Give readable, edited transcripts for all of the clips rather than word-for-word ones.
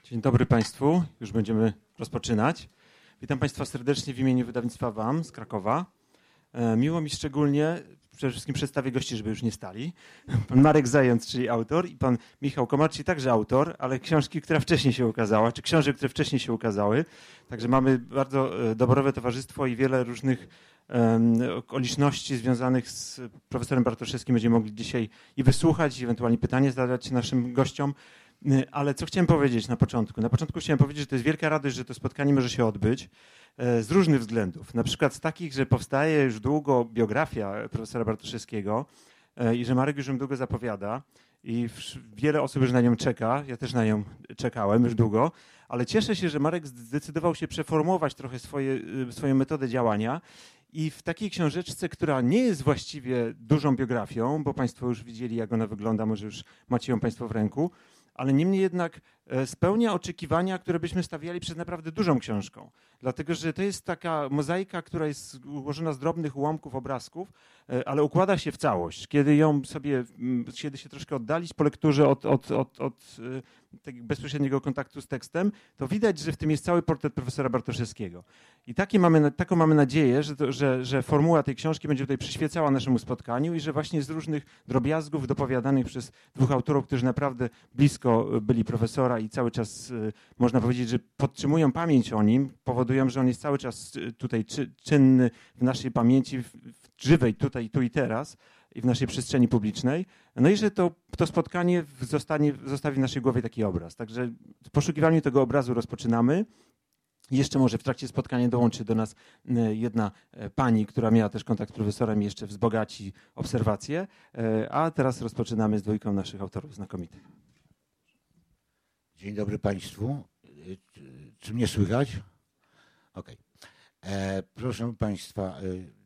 Dzień dobry Państwu, już będziemy rozpoczynać. Witam Państwa serdecznie w imieniu wydawnictwa WAM z Krakowa. Miło mi szczególnie, przede wszystkim przedstawię gości, żeby już nie stali. Pan Marek Zając, czyli autor, i pan Michał Komar, czyli także autor, ale książki, która wcześniej się ukazała, czy książek, które wcześniej się ukazały. Także mamy bardzo dobrowe towarzystwo i wiele różnych okoliczności związanych z profesorem Bartoszewskim będziemy mogli dzisiaj i wysłuchać, i ewentualnie pytanie zadać naszym gościom. Ale co chciałem powiedzieć na początku? Na początku chciałem powiedzieć, że to jest wielka radość, że to spotkanie może się odbyć z różnych względów. Na przykład z takich, że powstaje już długo biografia profesora Bartoszewskiego i że Marek już ją długo zapowiada i wiele osób już na nią czeka. Ja też na nią czekałem już długo, ale cieszę się, że Marek zdecydował się przeformułować trochę swoją metodę działania i w takiej książeczce, która nie jest właściwie dużą biografią, bo Państwo już widzieli, jak ona wygląda, może już macie ją Państwo w ręku, ale niemniej jednak spełnia oczekiwania, które byśmy stawiali przed naprawdę dużą książką. Dlatego, że to jest taka mozaika, która jest ułożona z drobnych ułamków obrazków, ale układa się w całość. Kiedy się troszkę oddalić po lekturze od bezpośredniego kontaktu z tekstem, to widać, że w tym jest cały portret profesora Bartoszewskiego. I taką mamy nadzieję, że formuła tej książki będzie tutaj przyświecała naszemu spotkaniu i że właśnie z różnych drobiazgów dopowiadanych przez dwóch autorów, którzy naprawdę blisko byli profesora i cały czas można powiedzieć, że podtrzymują pamięć o nim, powodują, że on jest cały czas tutaj czynny w naszej pamięci, żywej tutaj, tu i teraz i w naszej przestrzeni publicznej. No i że to spotkanie zostawi w naszej głowie taki obraz. Także w poszukiwaniu tego obrazu rozpoczynamy. Jeszcze może w trakcie spotkania dołączy do nas jedna pani, która miała też kontakt z profesorem i jeszcze wzbogaci obserwacje. A teraz rozpoczynamy z dwójką naszych autorów znakomitych. Dzień dobry Państwu. Czy mnie słychać? Okej. Proszę Państwa,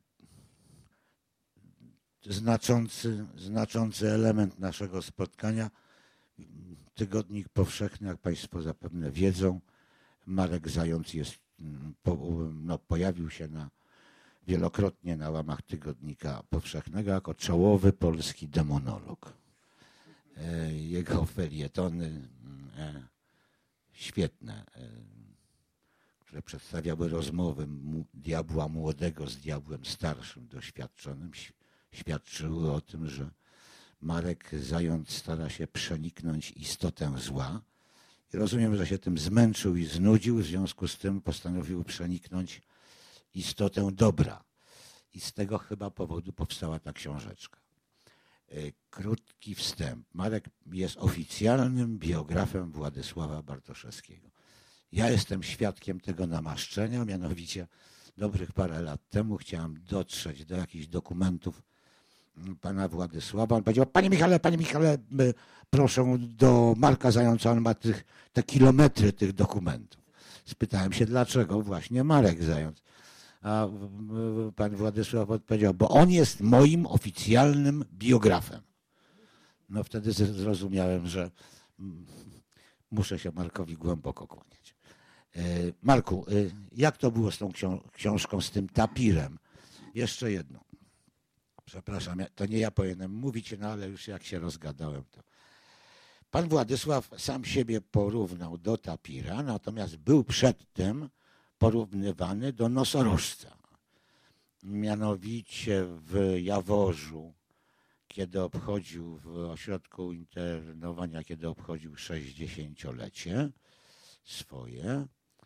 znaczący element naszego spotkania, Tygodnik Powszechny, jak Państwo zapewne wiedzą. Marek Zając pojawił się wielokrotnie na łamach Tygodnika Powszechnego jako czołowy polski demonolog. Jego felietony świetne, które przedstawiały rozmowy diabła młodego z diabłem starszym, doświadczonym, świadczyły o tym, że Marek Zając stara się przeniknąć istotę zła. I rozumiem, że się tym zmęczył i znudził, w związku z tym postanowił przeniknąć istotę dobra. I z tego chyba powodu powstała ta książeczka. Krótki wstęp. Marek jest oficjalnym biografem Władysława Bartoszewskiego. Ja jestem świadkiem tego namaszczenia, mianowicie dobrych parę lat temu chciałem dotrzeć do jakichś dokumentów pana Władysława. On powiedział: Panie Michale, proszę do Marka Zająca, on ma te kilometry tych dokumentów. Spytałem się, dlaczego właśnie Marek Zając. A pan Władysław odpowiedział: bo on jest moim oficjalnym biografem. No wtedy zrozumiałem, że muszę się Markowi głęboko kłaniać. Marku, jak to było z tą książką, z tym tapirem? Jeszcze jedno. Przepraszam, to nie ja powinienem mówić, no ale już jak się rozgadałem, to... Pan Władysław sam siebie porównał do tapira, natomiast był przedtem porównywany do nosorożca. Mianowicie w Jaworzu, kiedy obchodził, w ośrodku internowania, kiedy obchodził 60-lecie swoje,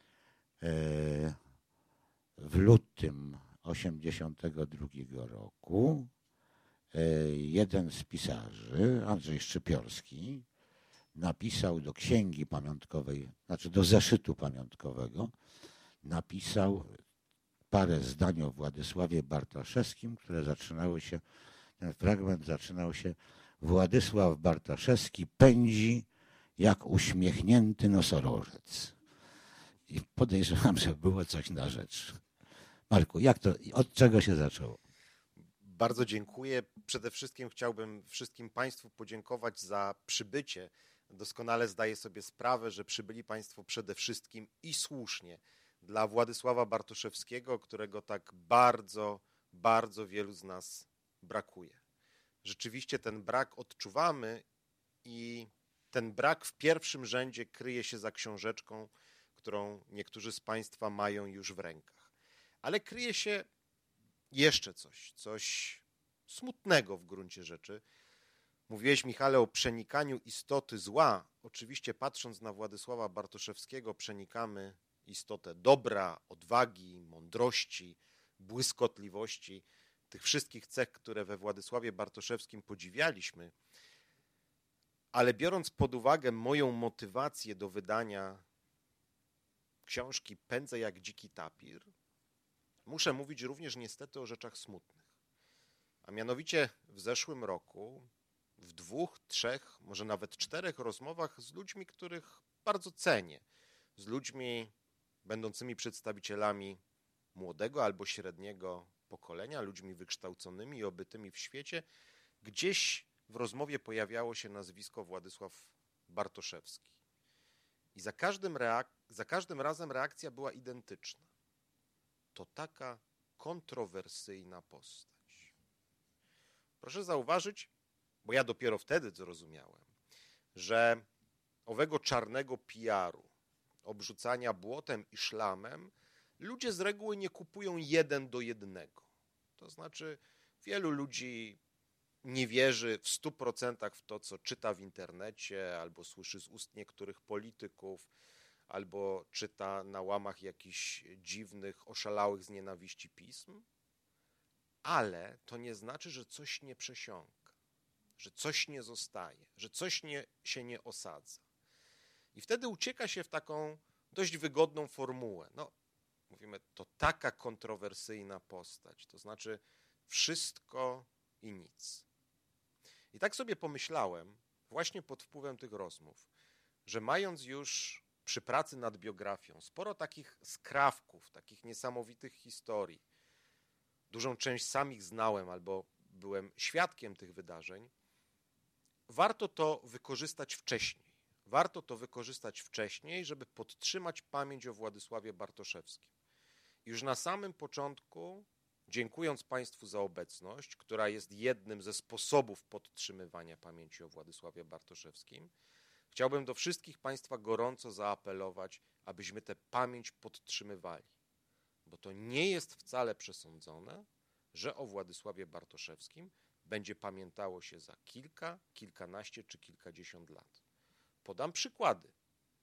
w lutym 1982 roku jeden z pisarzy, Andrzej Szczypiorski, napisał do księgi pamiątkowej, znaczy do zeszytu pamiątkowego, napisał parę zdań o Władysławie Bartoszewskim, które zaczynały się, ten fragment zaczynał się: Władysław Bartoszewski pędzi jak uśmiechnięty nosorożec. I podejrzewam, że było coś na rzecz. Marku, od czego się zaczęło? Bardzo dziękuję. Przede wszystkim chciałbym wszystkim Państwu podziękować za przybycie. Doskonale zdaję sobie sprawę, że przybyli Państwo przede wszystkim i słusznie dla Władysława Bartoszewskiego, którego tak bardzo, bardzo wielu z nas brakuje. Rzeczywiście ten brak odczuwamy i ten brak w pierwszym rzędzie kryje się za książeczką, którą niektórzy z Państwa mają już w rękach. Ale kryje się jeszcze coś smutnego w gruncie rzeczy. Mówiłeś, Michale, o przenikaniu istoty zła. Oczywiście patrząc na Władysława Bartoszewskiego przenikamy istotę dobra, odwagi, mądrości, błyskotliwości, tych wszystkich cech, które we Władysławie Bartoszewskim podziwialiśmy. Ale biorąc pod uwagę moją motywację do wydania książki Pędzę jak dziki tapir, muszę mówić również niestety o rzeczach smutnych. A mianowicie w zeszłym roku w 2, 3, może nawet 4 rozmowach z ludźmi, których bardzo cenię, z ludźmi będącymi przedstawicielami młodego albo średniego pokolenia, ludźmi wykształconymi i obytymi w świecie, gdzieś w rozmowie pojawiało się nazwisko Władysław Bartoszewski. I za każdym razem reakcja była identyczna. To taka kontrowersyjna postać. Proszę zauważyć, bo ja dopiero wtedy zrozumiałem, że owego czarnego PR-u, obrzucania błotem i szlamem, ludzie z reguły nie kupują 1 do 1. To znaczy wielu ludzi nie wierzy w 100% w to, co czyta w internecie, albo słyszy z ust niektórych polityków, albo czyta na łamach jakichś dziwnych, oszalałych z nienawiści pism, ale to nie znaczy, że coś nie przesiąka, że coś nie zostaje, że coś się nie osadza. I wtedy ucieka się w taką dość wygodną formułę. No, mówimy, to taka kontrowersyjna postać, to znaczy wszystko i nic. I tak sobie pomyślałem, właśnie pod wpływem tych rozmów, że mając już przy pracy nad biografią sporo takich skrawków, takich niesamowitych historii, dużą część sam ich znałem albo byłem świadkiem tych wydarzeń, warto to wykorzystać wcześniej. Warto to wykorzystać wcześniej, żeby podtrzymać pamięć o Władysławie Bartoszewskim. Już na samym początku, dziękując Państwu za obecność, która jest jednym ze sposobów podtrzymywania pamięci o Władysławie Bartoszewskim, chciałbym do wszystkich Państwa gorąco zaapelować, abyśmy tę pamięć podtrzymywali. Bo to nie jest wcale przesądzone, że o Władysławie Bartoszewskim będzie pamiętało się za kilka, kilkanaście czy kilkadziesiąt lat. Podam przykłady.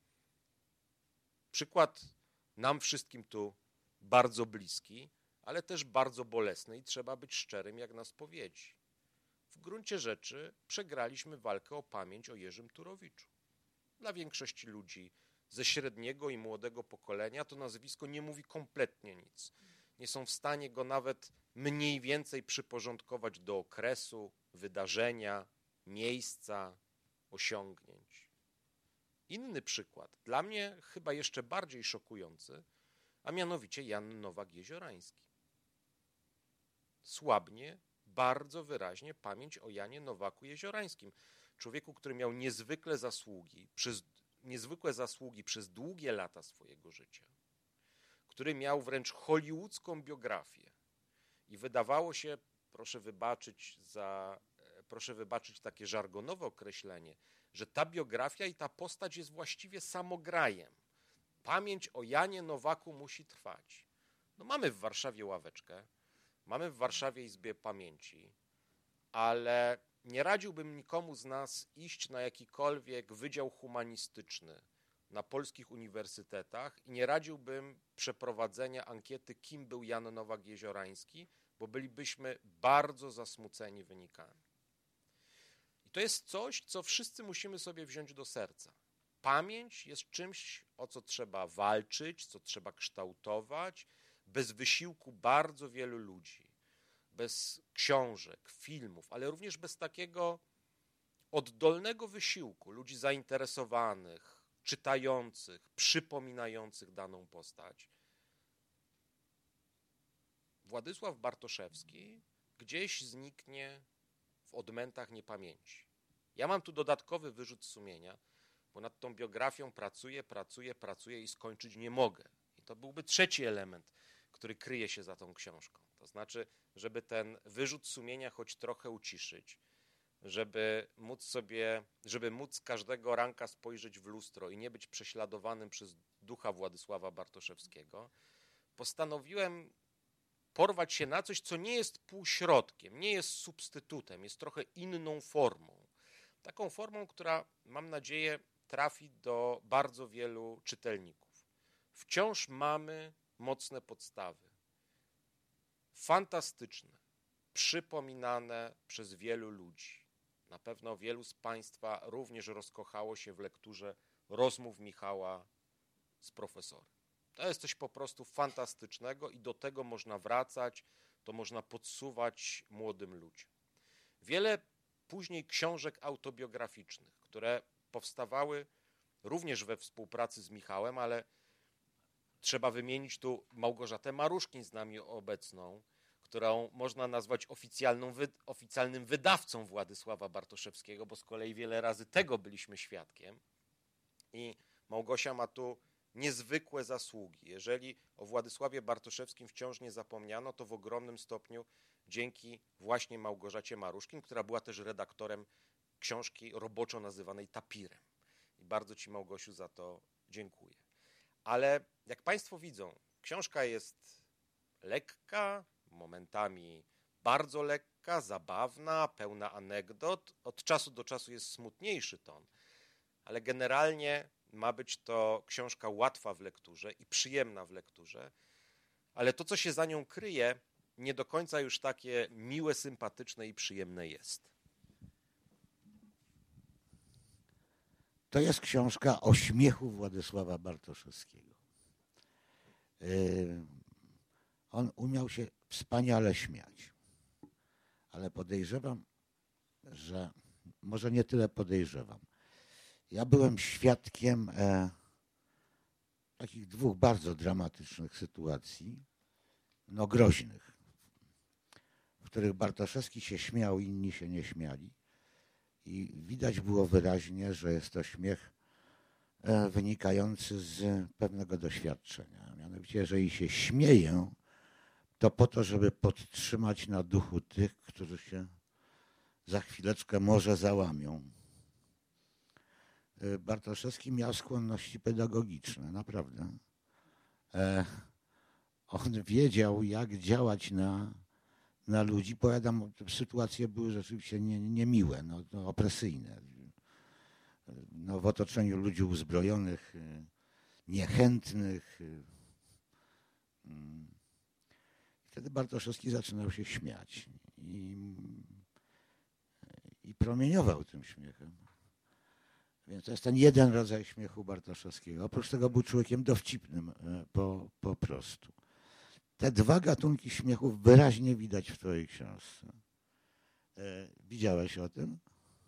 Przykład nam wszystkim tu bardzo bliski, ale też bardzo bolesny i trzeba być szczerym jak na spowiedzi. W gruncie rzeczy przegraliśmy walkę o pamięć o Jerzym Turowiczu. Dla większości ludzi ze średniego i młodego pokolenia to nazwisko nie mówi kompletnie nic. Nie są w stanie go nawet mniej więcej przyporządkować do okresu, wydarzenia, miejsca, osiągnięć. Inny przykład, dla mnie chyba jeszcze bardziej szokujący, a mianowicie Jan Nowak-Jeziorański. Słabnie bardzo wyraźnie pamięć o Janie Nowaku-Jeziorańskim, człowieku, który miał niezwykłe zasługi przez długie lata swojego życia, który miał wręcz hollywoodzką biografię i wydawało się, proszę wybaczyć takie żargonowe określenie, że ta biografia i ta postać jest właściwie samograjem. Pamięć o Janie Nowaku musi trwać. No mamy w Warszawie ławeczkę, mamy w Warszawie Izbę Pamięci, ale nie radziłbym nikomu z nas iść na jakikolwiek wydział humanistyczny na polskich uniwersytetach i nie radziłbym przeprowadzenia ankiety, kim był Jan Nowak-Jeziorański, bo bylibyśmy bardzo zasmuceni wynikami. I to jest coś, co wszyscy musimy sobie wziąć do serca. Pamięć jest czymś, o co trzeba walczyć, co trzeba kształtować, bez wysiłku bardzo wielu ludzi, bez książek, filmów, ale również bez takiego oddolnego wysiłku ludzi zainteresowanych, czytających, przypominających daną postać. Władysław Bartoszewski gdzieś zniknie w odmętach niepamięci. Ja mam tu dodatkowy wyrzut sumienia, bo nad tą biografią pracuję i skończyć nie mogę. I to byłby trzeci element, który kryje się za tą książką. To znaczy, żeby ten wyrzut sumienia choć trochę uciszyć, żeby móc każdego ranka spojrzeć w lustro i nie być prześladowanym przez ducha Władysława Bartoszewskiego, postanowiłem porwać się na coś, co nie jest półśrodkiem, nie jest substytutem, jest trochę inną formą. Taką formą, która, mam nadzieję, trafi do bardzo wielu czytelników. Wciąż mamy mocne podstawy, fantastyczne, przypominane przez wielu ludzi. Na pewno wielu z Państwa również rozkochało się w lekturze rozmów Michała z profesorem. To jest coś po prostu fantastycznego i do tego można wracać, to można podsuwać młodym ludziom. Wiele później książek autobiograficznych, które powstawały również we współpracy z Michałem, ale trzeba wymienić tu Małgorzatę Maruszkin z nami obecną, którą można nazwać oficjalnym wydawcą Władysława Bartoszewskiego, bo z kolei wiele razy tego byliśmy świadkiem. I Małgosia ma tu niezwykłe zasługi. Jeżeli o Władysławie Bartoszewskim wciąż nie zapomniano, to w ogromnym stopniu dzięki właśnie Małgorzacie Maruszkin, która była też redaktorem książki roboczo nazywanej Tapirem. I bardzo Ci, Małgosiu, za to dziękuję. Ale jak Państwo widzą, książka jest lekka, momentami bardzo lekka, zabawna, pełna anegdot. Od czasu do czasu jest smutniejszy ton, ale generalnie ma być to książka łatwa w lekturze i przyjemna w lekturze, ale to, co się za nią kryje, nie do końca już takie miłe, sympatyczne i przyjemne jest. To jest książka o śmiechu Władysława Bartoszewskiego. On umiał się wspaniale śmiać, ale podejrzewam, że może nie tyle podejrzewam. Ja byłem świadkiem takich dwóch bardzo dramatycznych sytuacji, no groźnych, w których Bartoszewski się śmiał, inni się nie śmiali. I widać było wyraźnie, że jest to śmiech wynikający z pewnego doświadczenia. Mianowicie, jeżeli się śmieję, to po to, żeby podtrzymać na duchu tych, którzy się za chwileczkę może załamią. Bartoszewski miał skłonności pedagogiczne, naprawdę. On wiedział, jak działać na ludzi. Powiadam, sytuacje były rzeczywiście niemiłe, opresyjne. W otoczeniu ludzi uzbrojonych, niechętnych. Wtedy Bartoszewski zaczynał się śmiać i promieniował tym śmiechem. Więc to jest ten jeden rodzaj śmiechu Bartoszewskiego. Oprócz tego był człowiekiem dowcipnym po prostu. Te dwa gatunki śmiechów wyraźnie widać w twojej książce. Widziałeś o tym?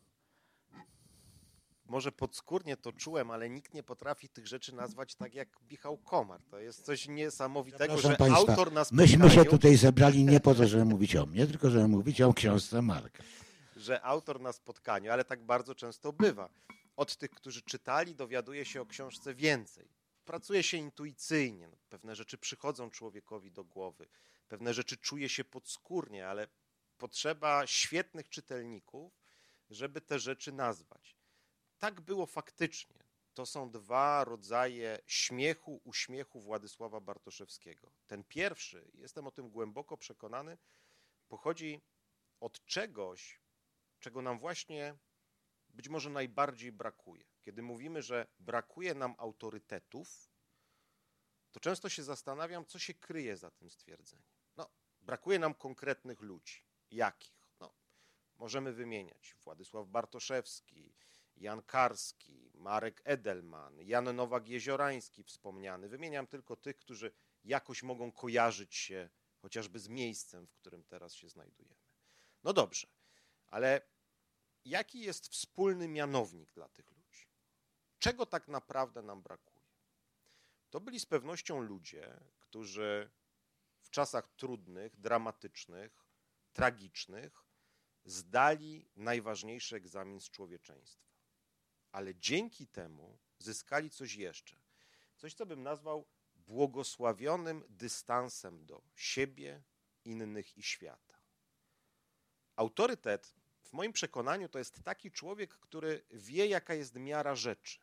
Może podskórnie to czułem, ale nikt nie potrafi tych rzeczy nazwać tak jak Michał Komar. To jest coś niesamowitego, że Państwa, autor na spotkaniu... Myśmy się tutaj zebrali nie po to, żeby mówić o mnie, tylko żeby mówić o książce Marka. Że autor na spotkaniu, ale tak bardzo często bywa. Od tych, którzy czytali, dowiaduje się o książce więcej. Pracuje się intuicyjnie. Pewne rzeczy przychodzą człowiekowi do głowy. Pewne rzeczy czuje się podskórnie, ale potrzeba świetnych czytelników, żeby te rzeczy nazwać. Tak było faktycznie. To są dwa rodzaje śmiechu, uśmiechu Władysława Bartoszewskiego. Ten pierwszy, jestem o tym głęboko przekonany, pochodzi od czegoś, czego nam właśnie być może najbardziej brakuje. Kiedy mówimy, że brakuje nam autorytetów, to często się zastanawiam, co się kryje za tym stwierdzeniem. Brakuje nam konkretnych ludzi. Jakich? Możemy wymieniać Władysław Bartoszewski, Jan Karski, Marek Edelman, Jan Nowak-Jeziorański wspomniany. Wymieniam tylko tych, którzy jakoś mogą kojarzyć się chociażby z miejscem, w którym teraz się znajdujemy. No dobrze, ale jaki jest wspólny mianownik dla tych ludzi? Czego tak naprawdę nam brakuje? To byli z pewnością ludzie, którzy w czasach trudnych, dramatycznych, tragicznych zdali najważniejszy egzamin z człowieczeństwa. Ale dzięki temu zyskali coś jeszcze. Coś, co bym nazwał błogosławionym dystansem do siebie, innych i świata. Autorytet w w moim przekonaniu to jest taki człowiek, który wie, jaka jest miara rzeczy.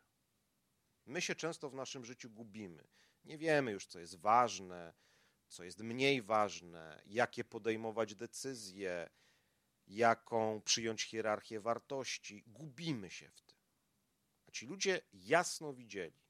My się często w naszym życiu gubimy. Nie wiemy już, co jest ważne, co jest mniej ważne, jakie podejmować decyzje, jaką przyjąć hierarchię wartości. Gubimy się w tym. A ci ludzie jasno widzieli,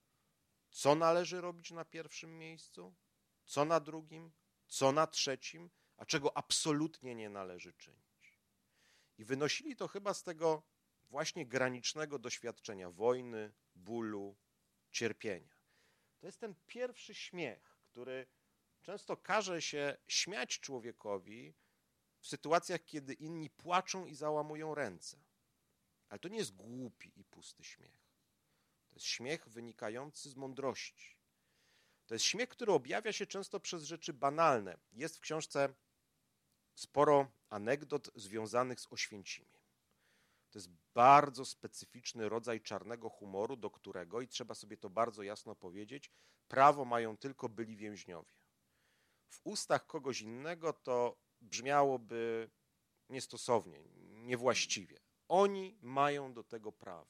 co należy robić na pierwszym miejscu, co na drugim, co na trzecim, a czego absolutnie nie należy czynić. I wynosili to chyba z tego właśnie granicznego doświadczenia wojny, bólu, cierpienia. To jest ten pierwszy śmiech, który często każe się śmiać człowiekowi w sytuacjach, kiedy inni płaczą i załamują ręce. Ale to nie jest głupi i pusty śmiech. To jest śmiech wynikający z mądrości. To jest śmiech, który objawia się często przez rzeczy banalne. Jest w książce sporo anegdot związanych z Oświęcimiem. To jest bardzo specyficzny rodzaj czarnego humoru, do którego, i trzeba sobie to bardzo jasno powiedzieć, prawo mają tylko byli więźniowie. W ustach kogoś innego to brzmiałoby niestosownie, niewłaściwie. Oni mają do tego prawo.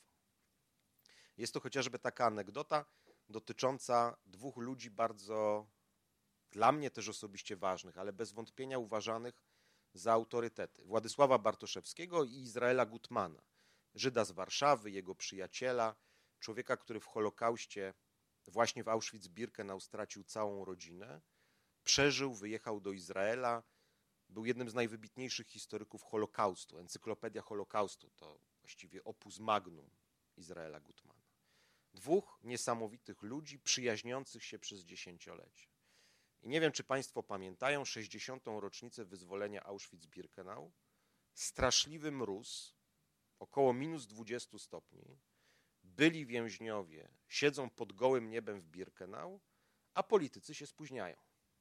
Jest to chociażby taka anegdota dotycząca dwóch ludzi bardzo, dla mnie też osobiście ważnych, ale bez wątpienia uważanych za autorytety. Władysława Bartoszewskiego i Izraela Gutmana, Żyda z Warszawy, jego przyjaciela, człowieka, który w Holokauście, właśnie w Auschwitz-Birkenau stracił całą rodzinę, przeżył, wyjechał do Izraela, był jednym z najwybitniejszych historyków Holokaustu. Encyklopedia Holokaustu to właściwie opus magnum Izraela Gutmana. Dwóch niesamowitych ludzi, przyjaźniących się przez dziesięciolecie. I nie wiem, czy Państwo pamiętają 60. rocznicę wyzwolenia Auschwitz-Birkenau. Straszliwy mróz, około minus 20 stopni. Byli więźniowie siedzą pod gołym niebem w Birkenau, a politycy się spóźniają.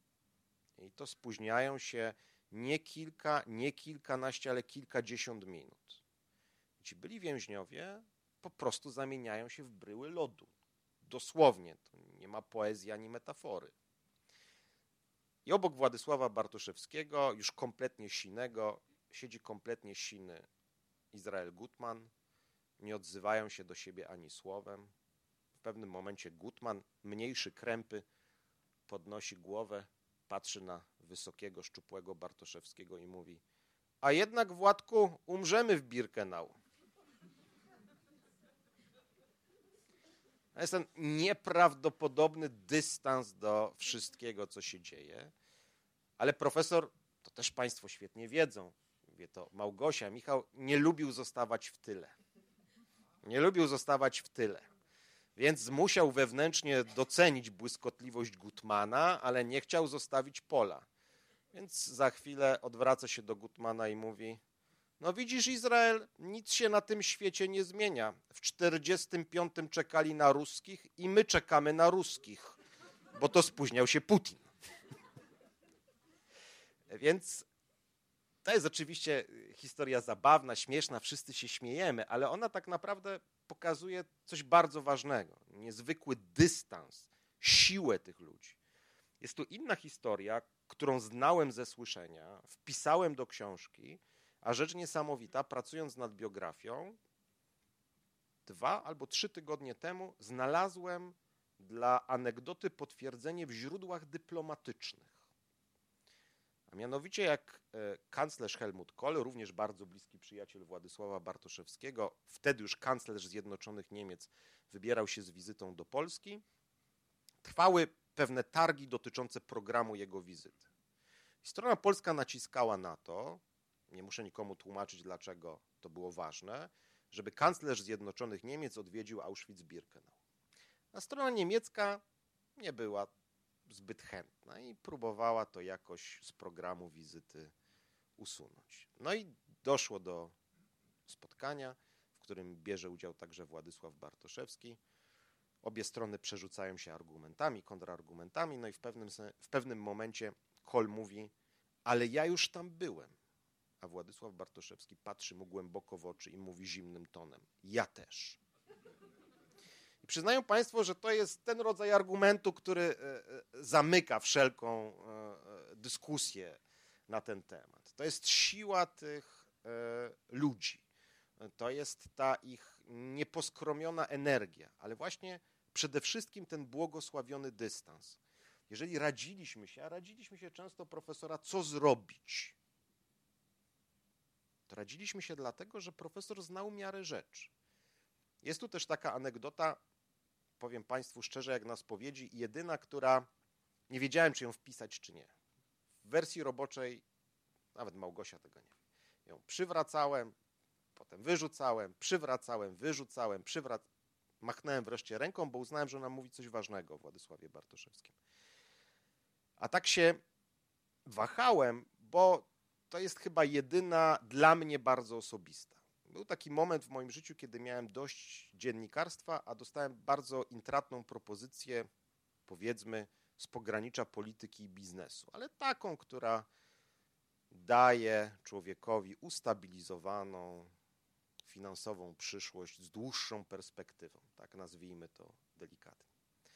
I to spóźniają się nie kilka, nie kilkanaście, ale kilkadziesiąt minut. Ci byli więźniowie po prostu zamieniają się w bryły lodu. Dosłownie, to nie ma poezji ani metafory. I obok Władysława Bartoszewskiego, już kompletnie sinego, siedzi kompletnie siny Izrael Gutman. Nie odzywają się do siebie ani słowem. W pewnym momencie Gutman, mniejszy, krępy, podnosi głowę, patrzy na wysokiego, szczupłego Bartoszewskiego i mówi: a jednak, Władku, umrzemy w Birkenau. To jest ten nieprawdopodobny dystans do wszystkiego, co się dzieje. Ale profesor, to też Państwo świetnie wiedzą, wie to Małgosia, Michał, nie lubił zostawać w tyle. Nie lubił zostawać w tyle. Więc musiał wewnętrznie docenić błyskotliwość Gutmana, ale nie chciał zostawić pola. Więc za chwilę odwraca się do Gutmana i mówi: no widzisz, Izrael, nic się na tym świecie nie zmienia. W 1945 czekali na ruskich i my czekamy na ruskich, bo to spóźniał się Putin. Więc to jest oczywiście historia zabawna, śmieszna, wszyscy się śmiejemy, ale ona tak naprawdę pokazuje coś bardzo ważnego. Niezwykły dystans, siłę tych ludzi. Jest tu inna historia, którą znałem ze słyszenia, wpisałem do książki, a rzecz niesamowita, pracując nad biografią, 2 albo 3 tygodnie temu znalazłem dla anegdoty potwierdzenie w źródłach dyplomatycznych. A mianowicie jak kanclerz Helmut Kohl, również bardzo bliski przyjaciel Władysława Bartoszewskiego, wtedy już kanclerz Zjednoczonych Niemiec, wybierał się z wizytą do Polski, trwały pewne targi dotyczące programu jego wizyty. Strona polska naciskała na to, nie muszę nikomu tłumaczyć, dlaczego to było ważne, żeby kanclerz Zjednoczonych Niemiec odwiedził Auschwitz-Birkenau. A strona niemiecka nie była zbyt chętna i próbowała to jakoś z programu wizyty usunąć. No i doszło do spotkania, w którym bierze udział także Władysław Bartoszewski. Obie strony przerzucają się argumentami, kontrargumentami, no i w pewnym momencie Kohl mówi: ale ja już tam byłem. A Władysław Bartoszewski patrzy mu głęboko w oczy i mówi zimnym tonem: ja też. I przyznają Państwo, że to jest ten rodzaj argumentu, który zamyka wszelką dyskusję na ten temat. To jest siła tych ludzi. To jest ta ich nieposkromiona energia, ale właśnie przede wszystkim ten błogosławiony dystans. Jeżeli radziliśmy się, a radziliśmy się często profesora, co zrobić, to radziliśmy się dlatego, że profesor znał miarę rzeczy. Jest tu też taka anegdota, powiem Państwu szczerze, jak na spowiedzi, jedyna, która nie wiedziałem, czy ją wpisać, czy nie. W wersji roboczej, nawet Małgosia tego nie wie. Ją przywracałem, potem wyrzucałem, przywracałem, wyrzucałem, machnąłem wreszcie ręką, bo uznałem, że ona mówi coś ważnego o Władysławie Bartoszewskim. A tak się wahałem, bo to jest chyba jedyna dla mnie bardzo osobista. Był taki moment w moim życiu, kiedy miałem dość dziennikarstwa, a dostałem bardzo intratną propozycję, powiedzmy, z pogranicza polityki i biznesu, ale taką, która daje człowiekowi ustabilizowaną finansową przyszłość z dłuższą perspektywą, tak nazwijmy to delikatnie.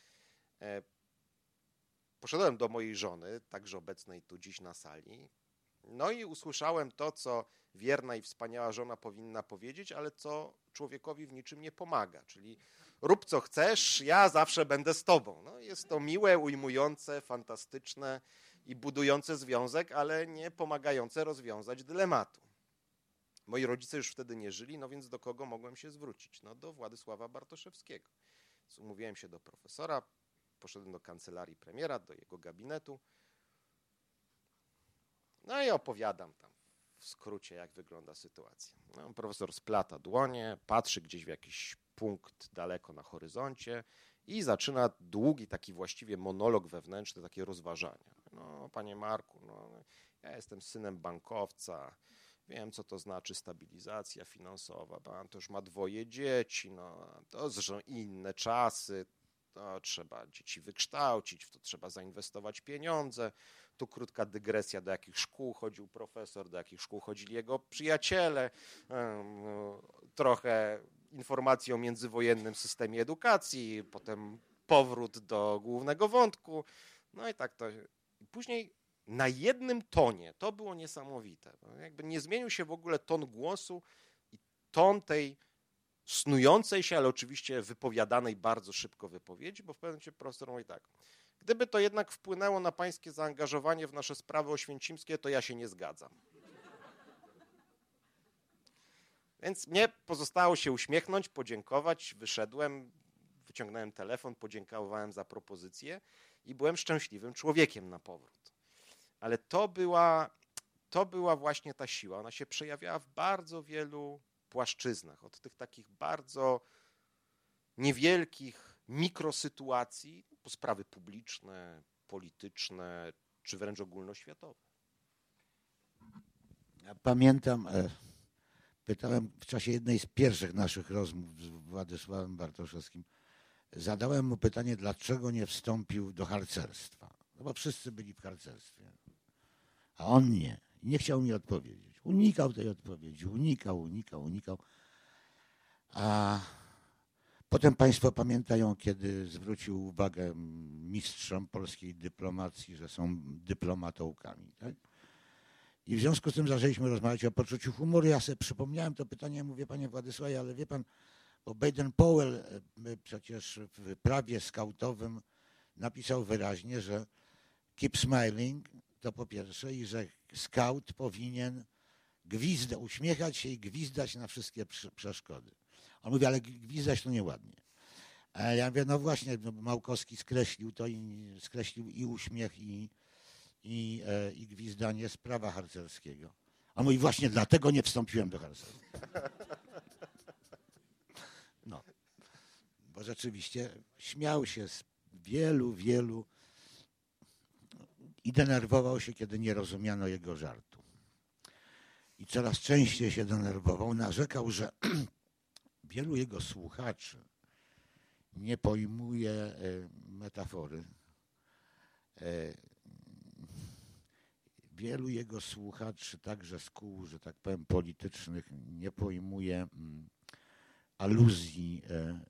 Poszedłem do mojej żony, także obecnej tu dziś na sali, no i usłyszałem to, co wierna i wspaniała żona powinna powiedzieć, ale co człowiekowi w niczym nie pomaga, czyli rób co chcesz, ja zawsze będę z tobą. No, jest to miłe, ujmujące, fantastyczne i budujące związek, ale nie pomagające rozwiązać dylematu. Moi rodzice już wtedy nie żyli, no więc do kogo mogłem się zwrócić? No do Władysława Bartoszewskiego. Więc umówiłem się do profesora, poszedłem do kancelarii premiera, do jego gabinetu. No i opowiadam tam w skrócie, jak wygląda sytuacja. No, profesor splata dłonie, patrzy gdzieś w jakiś punkt daleko na horyzoncie i zaczyna długi taki właściwie monolog wewnętrzny, takie rozważania. No, panie Marku, no, ja jestem synem bankowca, wiem, co to znaczy stabilizacja finansowa, pan to już ma 2 dzieci, no, to zresztą inne czasy, to trzeba dzieci wykształcić, w to trzeba zainwestować pieniądze. Tu krótka dygresja, do jakich szkół chodził profesor, do jakich szkół chodzili jego przyjaciele, trochę informacji o międzywojennym systemie edukacji, potem powrót do głównego wątku. No i tak to. I później na jednym tonie, to było niesamowite. Jakby nie zmienił się w ogóle ton głosu i ton tej snującej się, ale oczywiście wypowiadanej bardzo szybko wypowiedzi, bo w pewnym momencie profesor mówi tak: gdyby to jednak wpłynęło na pańskie zaangażowanie w nasze sprawy oświęcimskie, to ja się nie zgadzam. Więc mnie pozostało się uśmiechnąć, podziękować, wyszedłem, wyciągnąłem telefon, podziękowałem za propozycję i byłem szczęśliwym człowiekiem na powrót. Ale to była właśnie ta siła. Ona się przejawiała w bardzo wielu płaszczyznach, od tych takich bardzo niewielkich mikrosytuacji, po sprawy publiczne, polityczne, czy wręcz ogólnoświatowe. Ja pamiętam, pytałem w czasie jednej z pierwszych naszych rozmów z Władysławem Bartoszewskim, zadałem mu pytanie, dlaczego nie wstąpił do harcerstwa. No bo wszyscy byli w harcerstwie, a on nie. I nie chciał mi odpowiedzieć. Unikał tej odpowiedzi, unikał. A potem państwo pamiętają, kiedy zwrócił uwagę mistrzom polskiej dyplomacji, że są dyplomatołkami, tak? I w związku z tym zaczęliśmy rozmawiać o poczuciu humoru. Ja sobie przypomniałem to pytanie, mówię, panie Władysławie, ale wie pan, bo Baden-Powell przecież w prawie skautowym napisał wyraźnie, że keep smiling to po pierwsze i że skaut powinien uśmiechać się i gwizdać na wszystkie przeszkody. On mówi, ale gwizdać to nieładnie. A ja mówię, no właśnie, Małkowski skreślił to i skreślił i uśmiech i gwizdanie z prawa harcerskiego. A mówi, właśnie dlatego nie wstąpiłem do harcerstwa. No, bo rzeczywiście śmiał się z wielu i denerwował się, kiedy nie rozumiano jego żartu. I coraz częściej się denerwował. Narzekał, że wielu jego słuchaczy nie pojmuje metafory. Wielu jego słuchaczy, także z kół, że tak powiem, politycznych, nie pojmuje aluzji,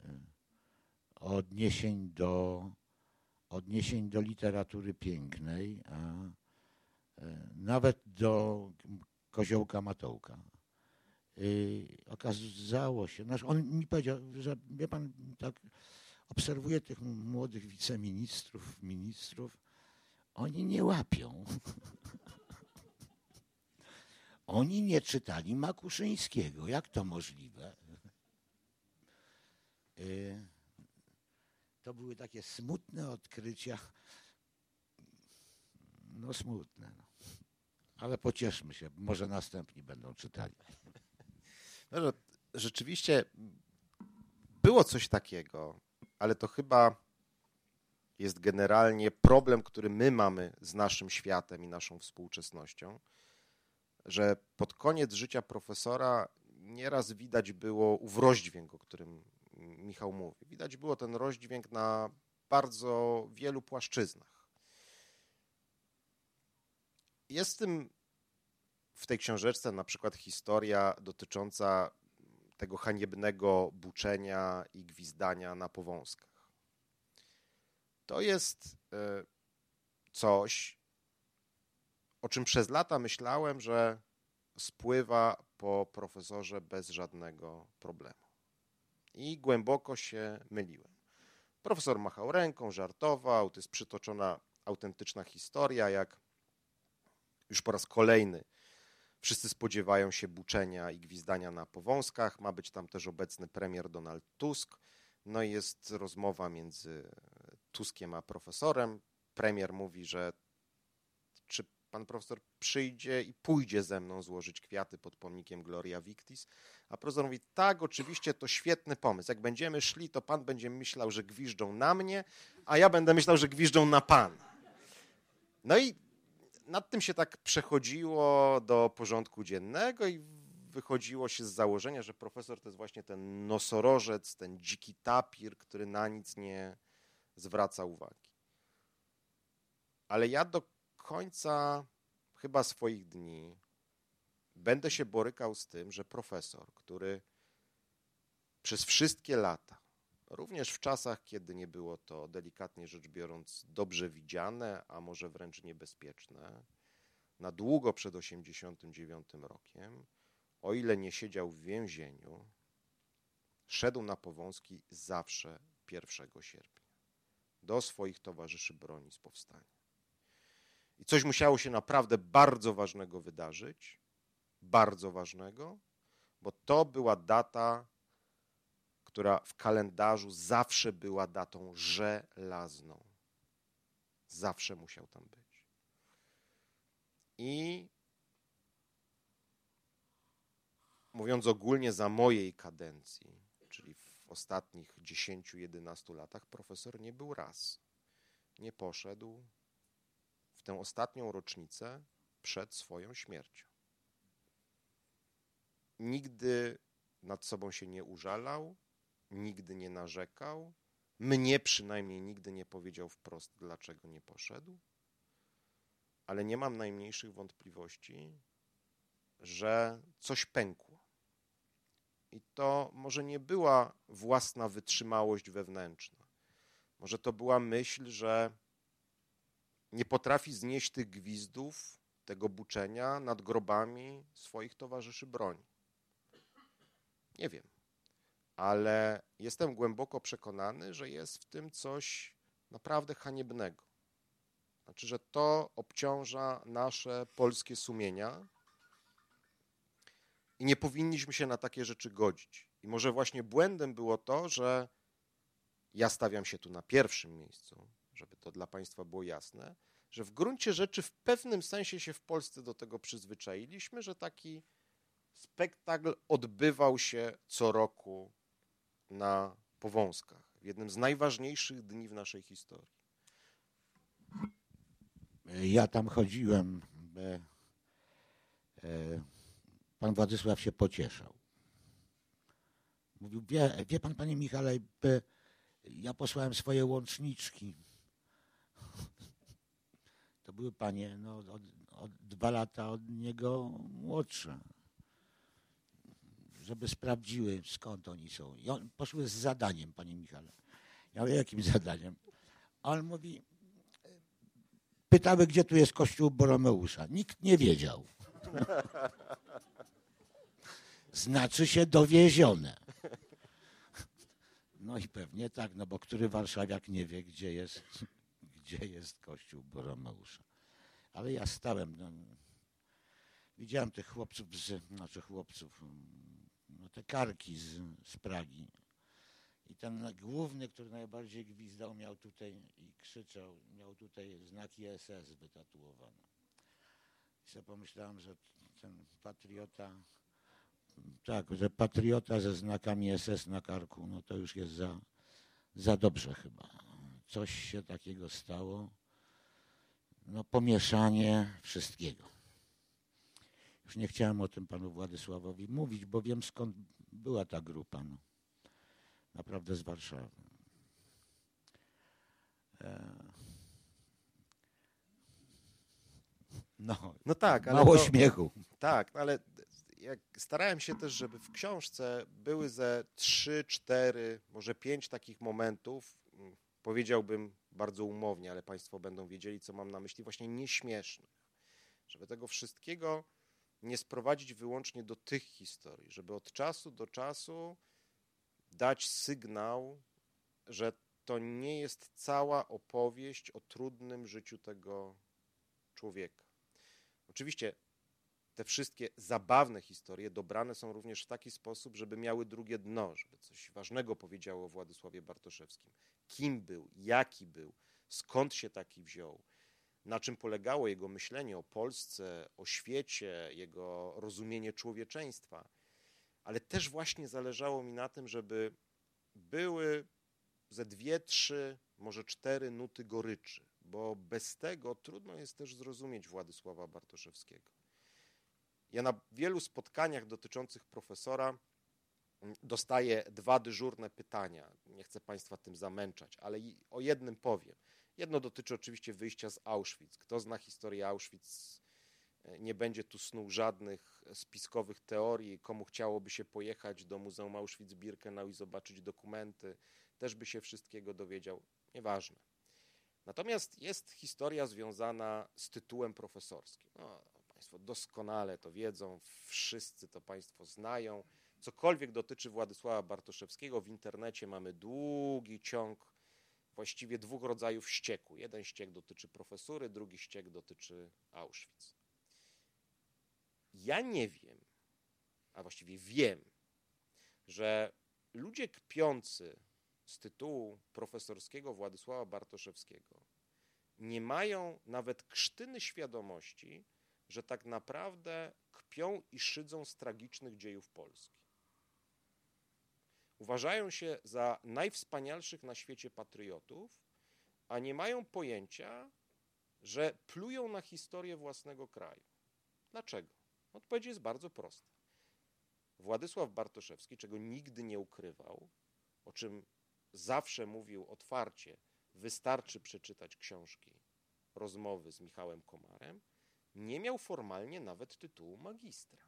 odniesień do literatury pięknej, a nawet do Koziołka Matołka. okazało się, znaczy on mi powiedział, że wie pan, tak obserwuję tych młodych wiceministrów, ministrów, oni nie łapią. Oni nie czytali Makuszyńskiego. Jak to możliwe? To były takie smutne odkrycia. No smutne. No. Ale pocieszmy się, może następni będą czytali. No, że rzeczywiście było coś takiego, ale to chyba jest generalnie problem, który my mamy z naszym światem i naszą współczesnością, że pod koniec życia profesora nieraz widać było ów rozdźwięk, o którym Michał mówi. Widać było ten rozdźwięk na bardzo wielu płaszczyznach. Jest w tej książeczce na przykład historia dotycząca tego haniebnego buczenia i gwizdania na powązkach. To jest coś, o czym przez lata myślałem, że spływa po profesorze bez żadnego problemu. I głęboko się myliłem. Profesor machał ręką, żartował, to jest przytoczona autentyczna historia, jak już po raz kolejny wszyscy spodziewają się buczenia i gwizdania na powązkach. Ma być tam też obecny premier Donald Tusk. No i jest rozmowa między Tuskiem a profesorem. Premier mówi, że czy pan profesor przyjdzie i pójdzie ze mną złożyć kwiaty pod pomnikiem Gloria Victis. A profesor mówi, tak, oczywiście, to świetny pomysł. Jak będziemy szli, to pan będzie myślał, że gwiżdżą na mnie, a ja będę myślał, że gwiżdżą na pana. No i nad tym się tak przechodziło do porządku dziennego i wychodziło się z założenia, że profesor to jest właśnie ten nosorożec, ten dziki tapir, który na nic nie zwraca uwagi. Ale ja do końca chyba swoich dni będę się borykał z tym, że profesor, który przez wszystkie lata, również w czasach, kiedy nie było to delikatnie rzecz biorąc dobrze widziane, a może wręcz niebezpieczne, na długo przed 1989 rokiem, o ile nie siedział w więzieniu, szedł na powązki zawsze 1 sierpnia do swoich towarzyszy broni z powstania. I coś musiało się naprawdę bardzo ważnego wydarzyć, bardzo ważnego, bo to była data, która w kalendarzu zawsze była datą żelazną. Zawsze musiał tam być. I mówiąc ogólnie, za mojej kadencji, czyli w ostatnich 10-11 latach, profesor nie był raz. Nie poszedł w tę ostatnią rocznicę przed swoją śmiercią. Nigdy nad sobą się nie użalał, nigdy nie narzekał, mnie przynajmniej nigdy nie powiedział wprost, dlaczego nie poszedł, ale nie mam najmniejszych wątpliwości, że coś pękło. I to może nie była własna wytrzymałość wewnętrzna. Może to była myśl, że nie potrafi znieść tych gwizdów, tego buczenia nad grobami swoich towarzyszy broni. Nie wiem, ale jestem głęboko przekonany, że jest w tym coś naprawdę haniebnego. Znaczy, że to obciąża nasze polskie sumienia i nie powinniśmy się na takie rzeczy godzić. I może właśnie błędem było to, że ja stawiam się tu na pierwszym miejscu, żeby to dla Państwa było jasne, że w gruncie rzeczy w pewnym sensie się w Polsce do tego przyzwyczailiśmy, że taki spektakl odbywał się co roku na Powązkach, w jednym z najważniejszych dni w naszej historii. Ja tam chodziłem, pan Władysław się pocieszał. Mówił, wie pan, panie Michale, ja posłałem swoje łączniczki. To były panie od 2 lata od niego młodsze, żeby sprawdziły, skąd oni są. I poszły z zadaniem, panie Michale. Ja mówię, jakim zadaniem? A on mówi, pytały, gdzie tu jest kościół Boromeusza. Nikt nie wiedział. Znaczy się dowiezione. No i pewnie tak, no bo który warszawiak nie wie, gdzie jest kościół Boromeusza. Ale ja stałem, no, widziałem tych chłopców, no, te karki z Pragi. I ten główny, który najbardziej gwizdał, miał tutaj i krzyczał, miał tutaj znaki SS wytatuowane. I sobie pomyślałem, że ten patriota, tak, że patriota ze znakami SS na karku, no to już jest za dobrze chyba. Coś się takiego stało, no pomieszanie wszystkiego. Już nie chciałem o tym panu Władysławowi mówić, bo wiem skąd była ta grupa. No. Naprawdę z Warszawy. No tak, ale mało śmiechu. Tak, ale starałem się też, żeby w książce były ze 3, 4, może 5 takich momentów, powiedziałbym bardzo umownie, ale państwo będą wiedzieli, co mam na myśli, właśnie nieśmiesznych. Żeby tego wszystkiego nie sprowadzić wyłącznie do tych historii, żeby od czasu do czasu dać sygnał, że to nie jest cała opowieść o trudnym życiu tego człowieka. Oczywiście te wszystkie zabawne historie dobrane są również w taki sposób, żeby miały drugie dno, żeby coś ważnego powiedziało o Władysławie Bartoszewskim. Kim był, jaki był, skąd się taki wziął, na czym polegało jego myślenie o Polsce, o świecie, jego rozumienie człowieczeństwa. Ale też właśnie zależało mi na tym, żeby były ze 2, 3, może 4 nuty goryczy, bo bez tego trudno jest też zrozumieć Władysława Bartoszewskiego. Ja na wielu spotkaniach dotyczących profesora dostaję 2 dyżurne pytania. Nie chcę państwa tym zamęczać, ale o jednym powiem. Jedno dotyczy oczywiście wyjścia z Auschwitz. Kto zna historię Auschwitz, nie będzie tu snuł żadnych spiskowych teorii. Komu chciałoby się pojechać do Muzeum Auschwitz-Birkenau i zobaczyć dokumenty, też by się wszystkiego dowiedział. Nieważne. Natomiast jest historia związana z tytułem profesorskim. No, państwo doskonale to wiedzą, wszyscy to państwo znają. Cokolwiek dotyczy Władysława Bartoszewskiego, w internecie mamy długi ciąg właściwie 2 rodzajów ścieku. Jeden ściek dotyczy profesury, drugi ściek dotyczy Auschwitz. Ja nie wiem, a właściwie wiem, że ludzie kpiący z tytułu profesorskiego Władysława Bartoszewskiego nie mają nawet krztyny świadomości, że tak naprawdę kpią i szydzą z tragicznych dziejów Polski. Uważają się za najwspanialszych na świecie patriotów, a nie mają pojęcia, że plują na historię własnego kraju. Dlaczego? Odpowiedź jest bardzo prosta. Władysław Bartoszewski, czego nigdy nie ukrywał, o czym zawsze mówił otwarcie, wystarczy przeczytać książki, rozmowy z Michałem Komarem, nie miał formalnie nawet tytułu magistra.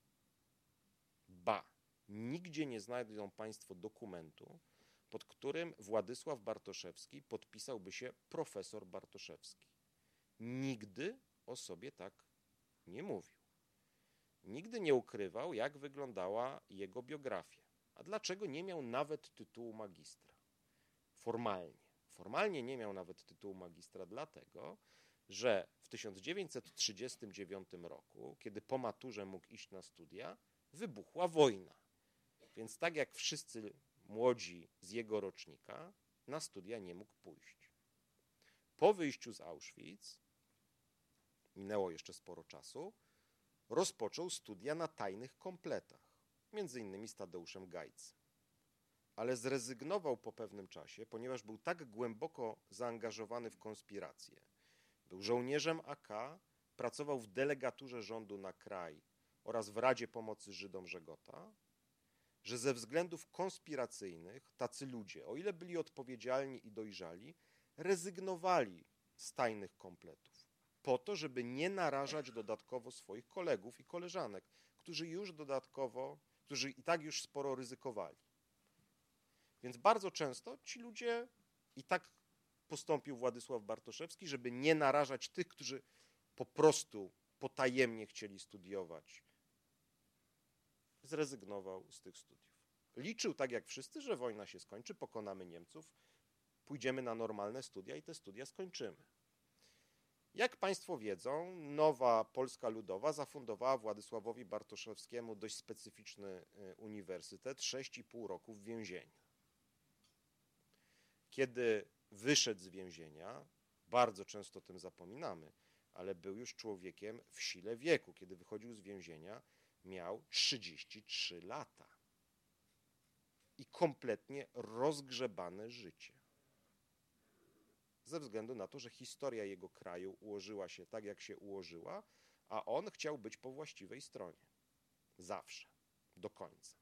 Ba, nigdzie nie znajdą państwo dokumentu, pod którym Władysław Bartoszewski podpisałby się profesor Bartoszewski. Nigdy o sobie tak nie mówił. Nigdy nie ukrywał, jak wyglądała jego biografia. A dlaczego nie miał nawet tytułu magistra? Formalnie. Formalnie nie miał nawet tytułu magistra dlatego, że w 1939 roku, kiedy po maturze mógł iść na studia, wybuchła wojna. Więc tak jak wszyscy młodzi z jego rocznika, na studia nie mógł pójść. Po wyjściu z Auschwitz, minęło jeszcze sporo czasu, rozpoczął studia na tajnych kompletach, między innymi z Tadeuszem Gajcem. Ale zrezygnował po pewnym czasie, ponieważ był tak głęboko zaangażowany w konspirację. Był żołnierzem AK, pracował w delegaturze rządu na kraj oraz w Radzie Pomocy Żydom Żegota, że ze względów konspiracyjnych tacy ludzie, o ile byli odpowiedzialni i dojrzali, rezygnowali z tajnych kompletów po to, żeby nie narażać dodatkowo swoich kolegów i koleżanek, którzy i tak już sporo ryzykowali. Więc bardzo często ci ludzie, i tak postąpił Władysław Bartoszewski, żeby nie narażać tych, którzy po prostu potajemnie chcieli studiować, zrezygnował z tych studiów. Liczył, tak jak wszyscy, że wojna się skończy, pokonamy Niemców, pójdziemy na normalne studia i te studia skończymy. Jak Państwo wiedzą, nowa Polska Ludowa zafundowała Władysławowi Bartoszewskiemu dość specyficzny uniwersytet, 6,5 roku w więzieniu. Kiedy wyszedł z więzienia, bardzo często o tym zapominamy, ale był już człowiekiem w sile wieku. Kiedy wychodził z więzienia, miał 33 lata i kompletnie rozgrzebane życie. Ze względu na to, że historia jego kraju ułożyła się tak, jak się ułożyła, a on chciał być po właściwej stronie. Zawsze. Do końca.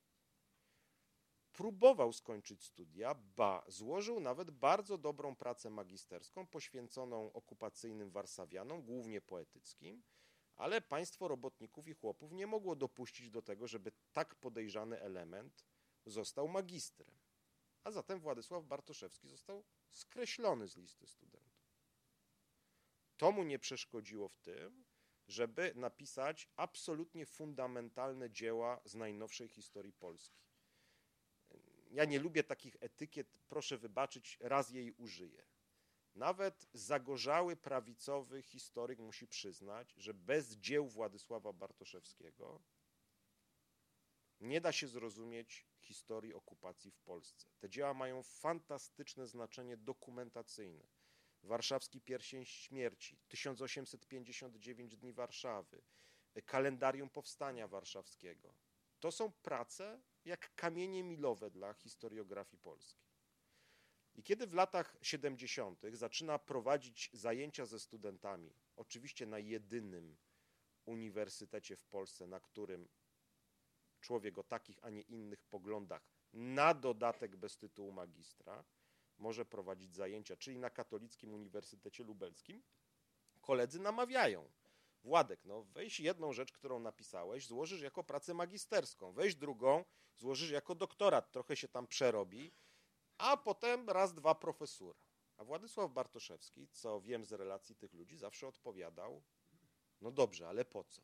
Próbował skończyć studia, złożył nawet bardzo dobrą pracę magisterską poświęconą okupacyjnym Warszawianom, głównie poetyckim, ale państwo robotników i chłopów nie mogło dopuścić do tego, żeby tak podejrzany element został magistrem. A zatem Władysław Bartoszewski został skreślony z listy studentów. To mu nie przeszkodziło w tym, żeby napisać absolutnie fundamentalne dzieła z najnowszej historii Polski. Ja nie lubię takich etykiet, proszę wybaczyć, raz jej użyję. Nawet zagorzały prawicowy historyk musi przyznać, że bez dzieł Władysława Bartoszewskiego nie da się zrozumieć historii okupacji w Polsce. Te dzieła mają fantastyczne znaczenie dokumentacyjne. Warszawski Pierścień Śmierci, 1859 dni Warszawy, kalendarium Powstania Warszawskiego. To są prace jak kamienie milowe dla historiografii polskiej. I kiedy w latach 70. zaczyna prowadzić zajęcia ze studentami, oczywiście na jedynym uniwersytecie w Polsce, na którym człowiek o takich, a nie innych poglądach, na dodatek bez tytułu magistra, może prowadzić zajęcia, czyli na Katolickim Uniwersytecie Lubelskim, koledzy namawiają. Władek, no weź jedną rzecz, którą napisałeś, złożysz jako pracę magisterską, weź drugą, złożysz jako doktorat, trochę się tam przerobi, a potem raz, dwa profesura. A Władysław Bartoszewski, co wiem z relacji tych ludzi, zawsze odpowiadał, no dobrze, ale po co?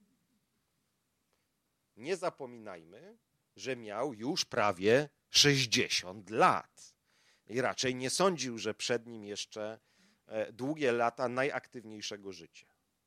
Nie zapominajmy, że miał już prawie 60 lat i raczej nie sądził, że przed nim jeszcze długie lata najaktywniejszego życia.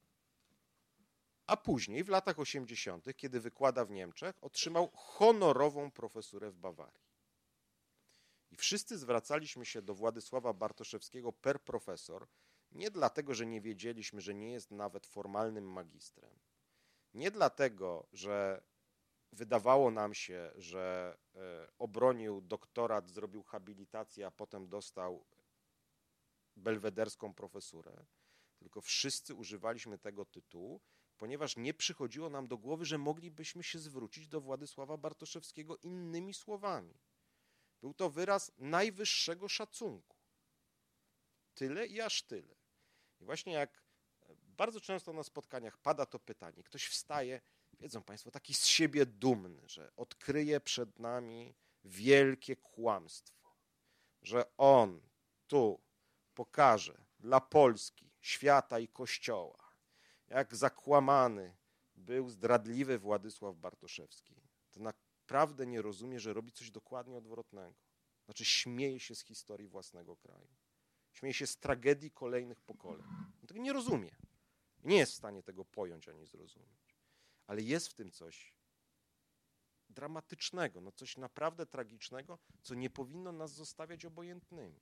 A później, w latach 80., kiedy wykłada w Niemczech, otrzymał honorową profesurę w Bawarii. I wszyscy zwracaliśmy się do Władysława Bartoszewskiego per profesor, nie dlatego, że nie wiedzieliśmy, że nie jest nawet formalnym magistrem. Nie dlatego, że wydawało nam się, że obronił doktorat, zrobił habilitację, a potem dostał belwederską profesurę, tylko wszyscy używaliśmy tego tytułu, ponieważ nie przychodziło nam do głowy, że moglibyśmy się zwrócić do Władysława Bartoszewskiego innymi słowami. Był to wyraz najwyższego szacunku. Tyle i aż tyle. I właśnie jak bardzo często na spotkaniach pada to pytanie, ktoś wstaje, wiedzą Państwo, taki z siebie dumny, że odkryje przed nami wielkie kłamstwo, że on tu pokaże dla Polski, świata i Kościoła, jak zakłamany był zdradliwy Władysław Bartoszewski, to naprawdę nie rozumie, że robi coś dokładnie odwrotnego. Znaczy śmieje się z historii własnego kraju. Śmieje się z tragedii kolejnych pokoleń. On tego nie rozumie. Nie jest w stanie tego pojąć ani zrozumieć. Ale jest w tym coś dramatycznego, no coś naprawdę tragicznego, co nie powinno nas zostawiać obojętnymi.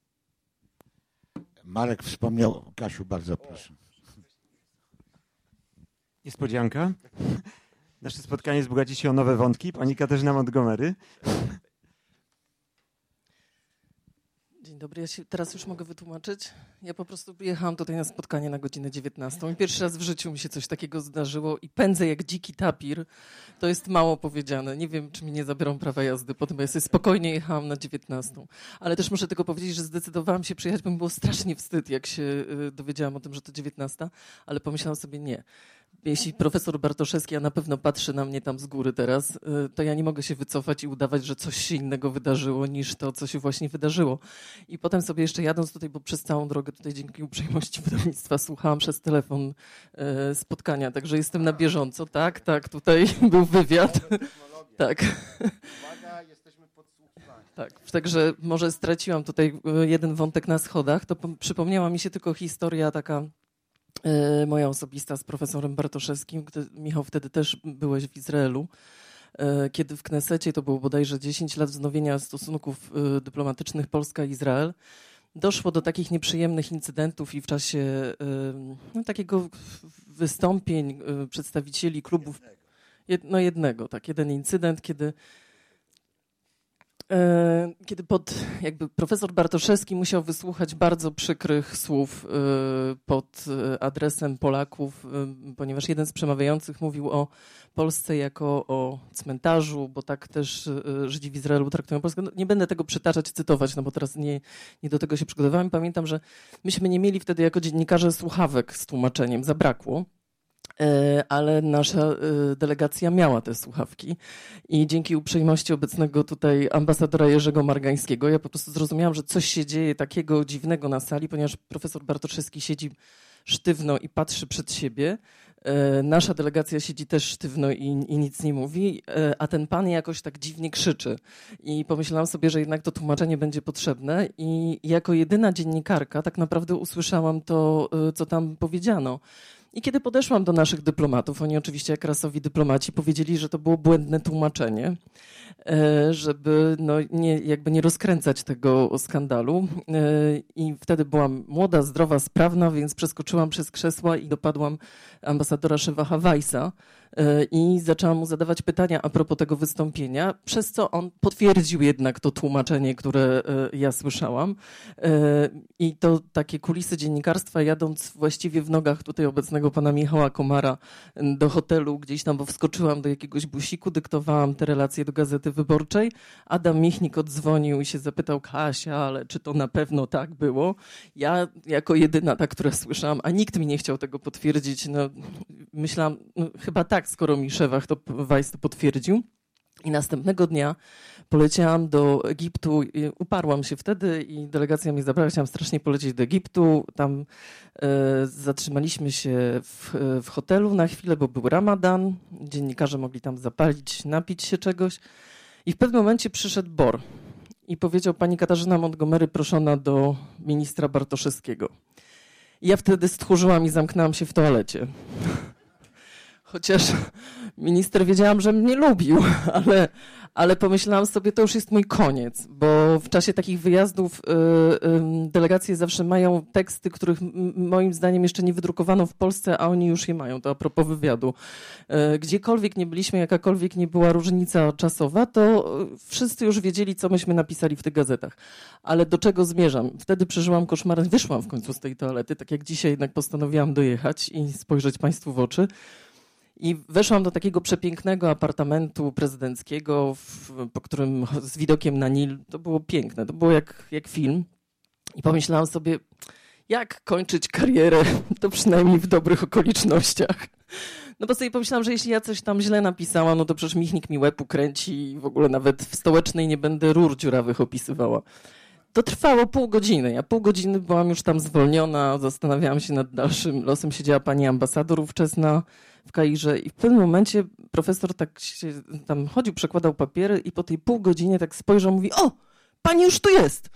Marek wspomniał, Kasiu, bardzo proszę. Niespodzianka. Nasze spotkanie wzbogaci się o nowe wątki. Pani Katarzyna Montgomery. Dzień dobry, ja się teraz już mogę wytłumaczyć. Ja po prostu jechałam tutaj na spotkanie na godzinę 19 i pierwszy raz w życiu mi się coś takiego zdarzyło i pędzę jak dziki tapir. To jest mało powiedziane. Nie wiem, czy mi nie zabiorą prawa jazdy potem, bo ja sobie spokojnie jechałam na 19. Ale też muszę tylko powiedzieć, że zdecydowałam się przyjechać, bo mi było strasznie wstyd, jak się dowiedziałam o tym, że to 19, ale pomyślałam sobie nie. jeśli profesor Bartoszewski, a na pewno patrzy na mnie tam z góry teraz, to ja nie mogę się wycofać i udawać, że coś się innego wydarzyło niż to, co się właśnie wydarzyło. I potem sobie jeszcze jadąc tutaj, bo przez całą drogę tutaj dzięki uprzejmości wydawnictwa słuchałam przez telefon spotkania, także jestem na bieżąco. Tak, tutaj był wywiad. Tak. Uwaga, jesteśmy podsłuchiwani. Tak, także może straciłam tutaj jeden wątek na schodach, to przypomniała mi się tylko historia taka moja osobista z profesorem Bartoszewskim, gdy, Michał, wtedy też byłeś w Izraelu, kiedy w Knesecie, to było bodajże 10 lat wznowienia stosunków dyplomatycznych Polska-Izrael, doszło do takich nieprzyjemnych incydentów i w czasie takiego wystąpień przedstawicieli klubów, jeden incydent, kiedy jakby profesor Bartoszewski musiał wysłuchać bardzo przykrych słów pod adresem Polaków, ponieważ jeden z przemawiających mówił o Polsce jako o cmentarzu, bo tak też Żydzi w Izraelu traktują Polskę. No, nie będę tego przytaczać, cytować, no bo teraz nie do tego się przygotowałem. Pamiętam, że myśmy nie mieli wtedy jako dziennikarze słuchawek z tłumaczeniem, zabrakło. Ale nasza delegacja miała te słuchawki i dzięki uprzejmości obecnego tutaj ambasadora Jerzego Margańskiego ja po prostu zrozumiałam, że coś się dzieje takiego dziwnego na sali, ponieważ profesor Bartoszewski siedzi sztywno i patrzy przed siebie. Nasza delegacja siedzi też sztywno i nic nie mówi, a ten pan jakoś tak dziwnie krzyczy. I pomyślałam sobie, że jednak to tłumaczenie będzie potrzebne i jako jedyna dziennikarka tak naprawdę usłyszałam to, co tam powiedziano. I kiedy podeszłam do naszych dyplomatów, oni oczywiście jak rasowi dyplomaci powiedzieli, że to było błędne tłumaczenie, żeby nie rozkręcać tego skandalu. I wtedy byłam młoda, zdrowa, sprawna, więc przeskoczyłam przez krzesła i dopadłam ambasadora Szewacha Weissa i zaczęłam mu zadawać pytania a propos tego wystąpienia, przez co on potwierdził jednak to tłumaczenie, które ja słyszałam. I to takie kulisy dziennikarstwa, jadąc właściwie w nogach tutaj obecnego pana Michała Komara do hotelu gdzieś tam, bo wskoczyłam do jakiegoś busiku, dyktowałam te relacje do Gazety Wyborczej. Adam Michnik oddzwonił i się zapytał: Kasia, ale czy to na pewno tak było? Ja jako jedyna ta, która słyszałam, a nikt mi nie chciał tego potwierdzić, myślałam, chyba tak, skoro mi Szewach to Weiss to potwierdził. I następnego dnia poleciałam do Egiptu, uparłam się wtedy i delegacja mnie zabrała, chciałam strasznie polecieć do Egiptu. Tam zatrzymaliśmy się w hotelu na chwilę, bo był Ramadan, dziennikarze mogli tam zapalić, napić się czegoś. I w pewnym momencie przyszedł BOR i powiedział: pani Katarzyna Montgomery proszona do ministra Bartoszewskiego. I ja wtedy stchórzyłam i zamknęłam się w toalecie. Chociaż minister wiedziałam, że mnie lubił, ale pomyślałam sobie, to już jest mój koniec, bo w czasie takich wyjazdów delegacje zawsze mają teksty, których moim zdaniem jeszcze nie wydrukowano w Polsce, a oni już je mają. To a propos wywiadu. Gdziekolwiek nie byliśmy, jakakolwiek nie była różnica czasowa, to wszyscy już wiedzieli, co myśmy napisali w tych gazetach. Ale do czego zmierzam? Wtedy przeżyłam koszmar, wyszłam w końcu z tej toalety, tak jak dzisiaj jednak postanowiłam dojechać i spojrzeć państwu w oczy. I weszłam do takiego przepięknego apartamentu prezydenckiego, po którym z widokiem na Nil. To było piękne, to było jak film. I pomyślałam sobie, jak kończyć karierę, to przynajmniej w dobrych okolicznościach. No bo sobie pomyślałam, że jeśli ja coś tam źle napisałam, no to przecież Michnik mi łeb ukręci i w ogóle nawet w Stołecznej nie będę rur dziurawych opisywała. To trwało pół godziny. Ja pół godziny byłam już tam zwolniona, zastanawiałam się nad dalszym losem. Siedziała pani ambasador ówczesna w Kairze i w pewnym momencie profesor tak się tam chodził, przekładał papiery i po tej pół godzinie tak spojrzał, mówi: o, pani już tu jest.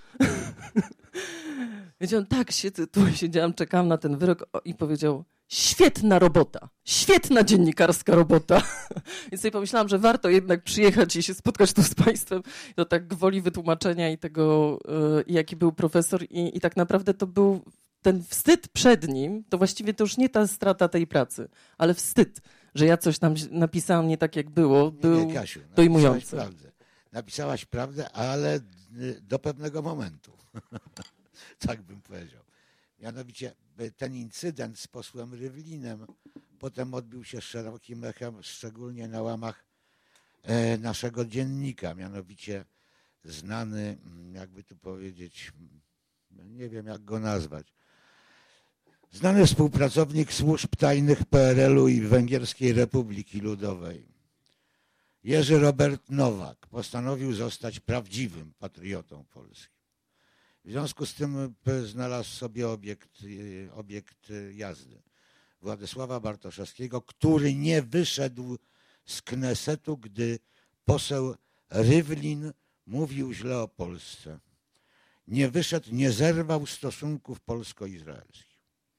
Wiedziałam, tak, tu siedziałam, czekałam na ten wyrok i powiedział: świetna robota, świetna dziennikarska robota. Więc sobie pomyślałam, że warto jednak przyjechać i się spotkać tu z państwem. To tak gwoli wytłumaczenia i tego, jaki był profesor i tak naprawdę to był ten wstyd przed nim, to właściwie to już nie ta strata tej pracy, ale wstyd, że ja coś tam napisałam nie tak, jak było, był nie, Kasiu, dojmujący. Napisałaś prawdę, ale do pewnego momentu. Tak bym powiedział. Mianowicie ten incydent z posłem Rywlinem potem odbił się szerokim echem, szczególnie na łamach naszego dziennika, mianowicie znany, jakby tu powiedzieć, nie wiem jak go nazwać, Znany współpracownik służb tajnych PRL-u i Węgierskiej Republiki Ludowej, Jerzy Robert Nowak, postanowił zostać prawdziwym patriotą polskim. W związku z tym znalazł sobie obiekt jazdy Władysława Bartoszewskiego, który nie wyszedł z Knesetu, gdy poseł Rywlin mówił źle o Polsce. Nie wyszedł, nie zerwał stosunków polsko-izraelskich.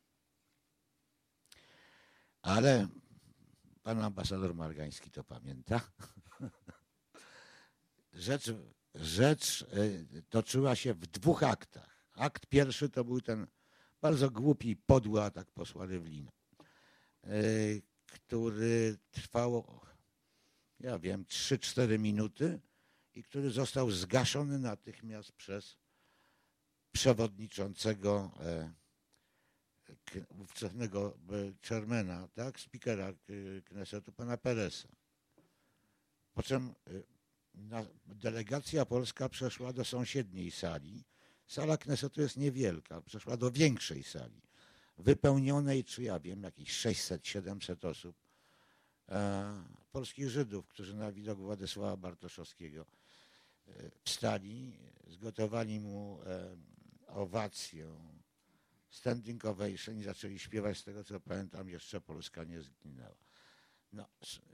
Ale pan ambasador Margański to pamięta. Rzecz toczyła się w 2 aktach. Akt pierwszy to był ten bardzo głupi i podły atak posła Rywlina, który trwał, 3-4 minuty i który został zgaszony natychmiast przez przewodniczącego ówczesnego chairmana, tak, speakera Knesetu, pana Peresa. Po czym delegacja polska przeszła do sąsiedniej sali. Sala Knesetu jest niewielka, przeszła do większej sali, wypełnionej, jakieś 600-700 osób, polskich Żydów, którzy na widok Władysława Bartoszewskiego wstali, zgotowali mu owację, standing ovation i zaczęli śpiewać, z tego co pamiętam, jeszcze Polska nie zginęła. No,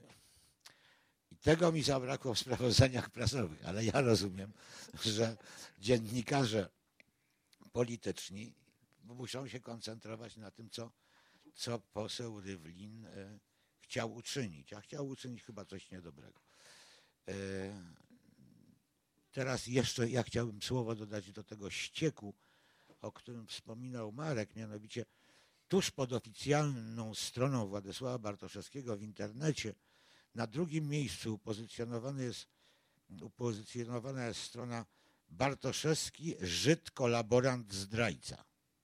i tego mi zabrakło w sprawozdaniach prasowych, ale ja rozumiem, że dziennikarze polityczni muszą się koncentrować na tym, co poseł Rywlin chciał uczynić, a chciał uczynić chyba coś niedobrego. Teraz jeszcze ja chciałbym słowo dodać do tego ścieku, o którym wspominał Marek, mianowicie tuż pod oficjalną stroną Władysława Bartoszewskiego w internecie na drugim miejscu upozycjonowana jest strona Bartoszewski, Żyd, kolaborant, zdrajca.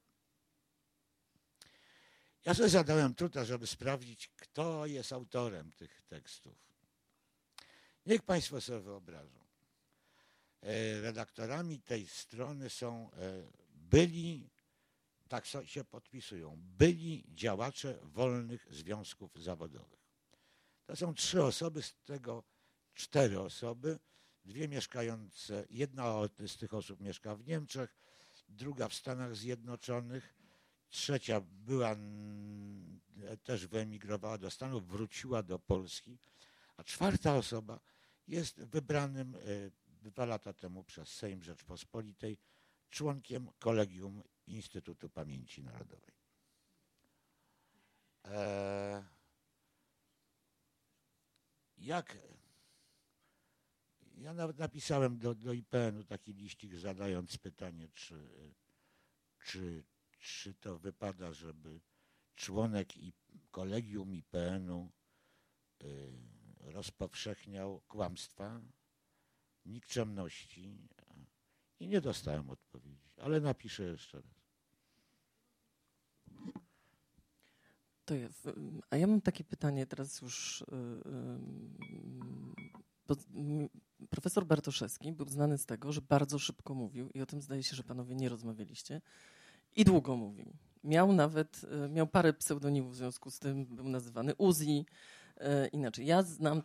Ja sobie zadałem trud, żeby sprawdzić, kto jest autorem tych tekstów. Niech Państwo sobie wyobrażą. Redaktorami tej strony są byli, tak się podpisują, byli działacze wolnych związków zawodowych. To są 3 osoby, z tego 4 osoby, 2 mieszkające, jedna z tych osób mieszka w Niemczech, druga w Stanach Zjednoczonych, trzecia też wyemigrowała do Stanów, wróciła do Polski, a 4. osoba jest wybranym 2 lata temu przez Sejm Rzeczpospolitej członkiem Kolegium Instytutu Pamięci Narodowej. Ja nawet napisałem do IPN-u taki liścik, zadając pytanie, czy to wypada, żeby członek Kolegium IPN-u rozpowszechniał kłamstwa, nikczemności, i nie dostałem odpowiedzi, ale napiszę jeszcze raz. To jest. A ja mam takie pytanie teraz już. Bo profesor Bartoszewski był znany z tego, że bardzo szybko mówił i o tym zdaje się, że panowie nie rozmawialiście i długo mówił. Miał parę pseudonimów w związku z tym, był nazywany Uzi, inaczej. Ja znam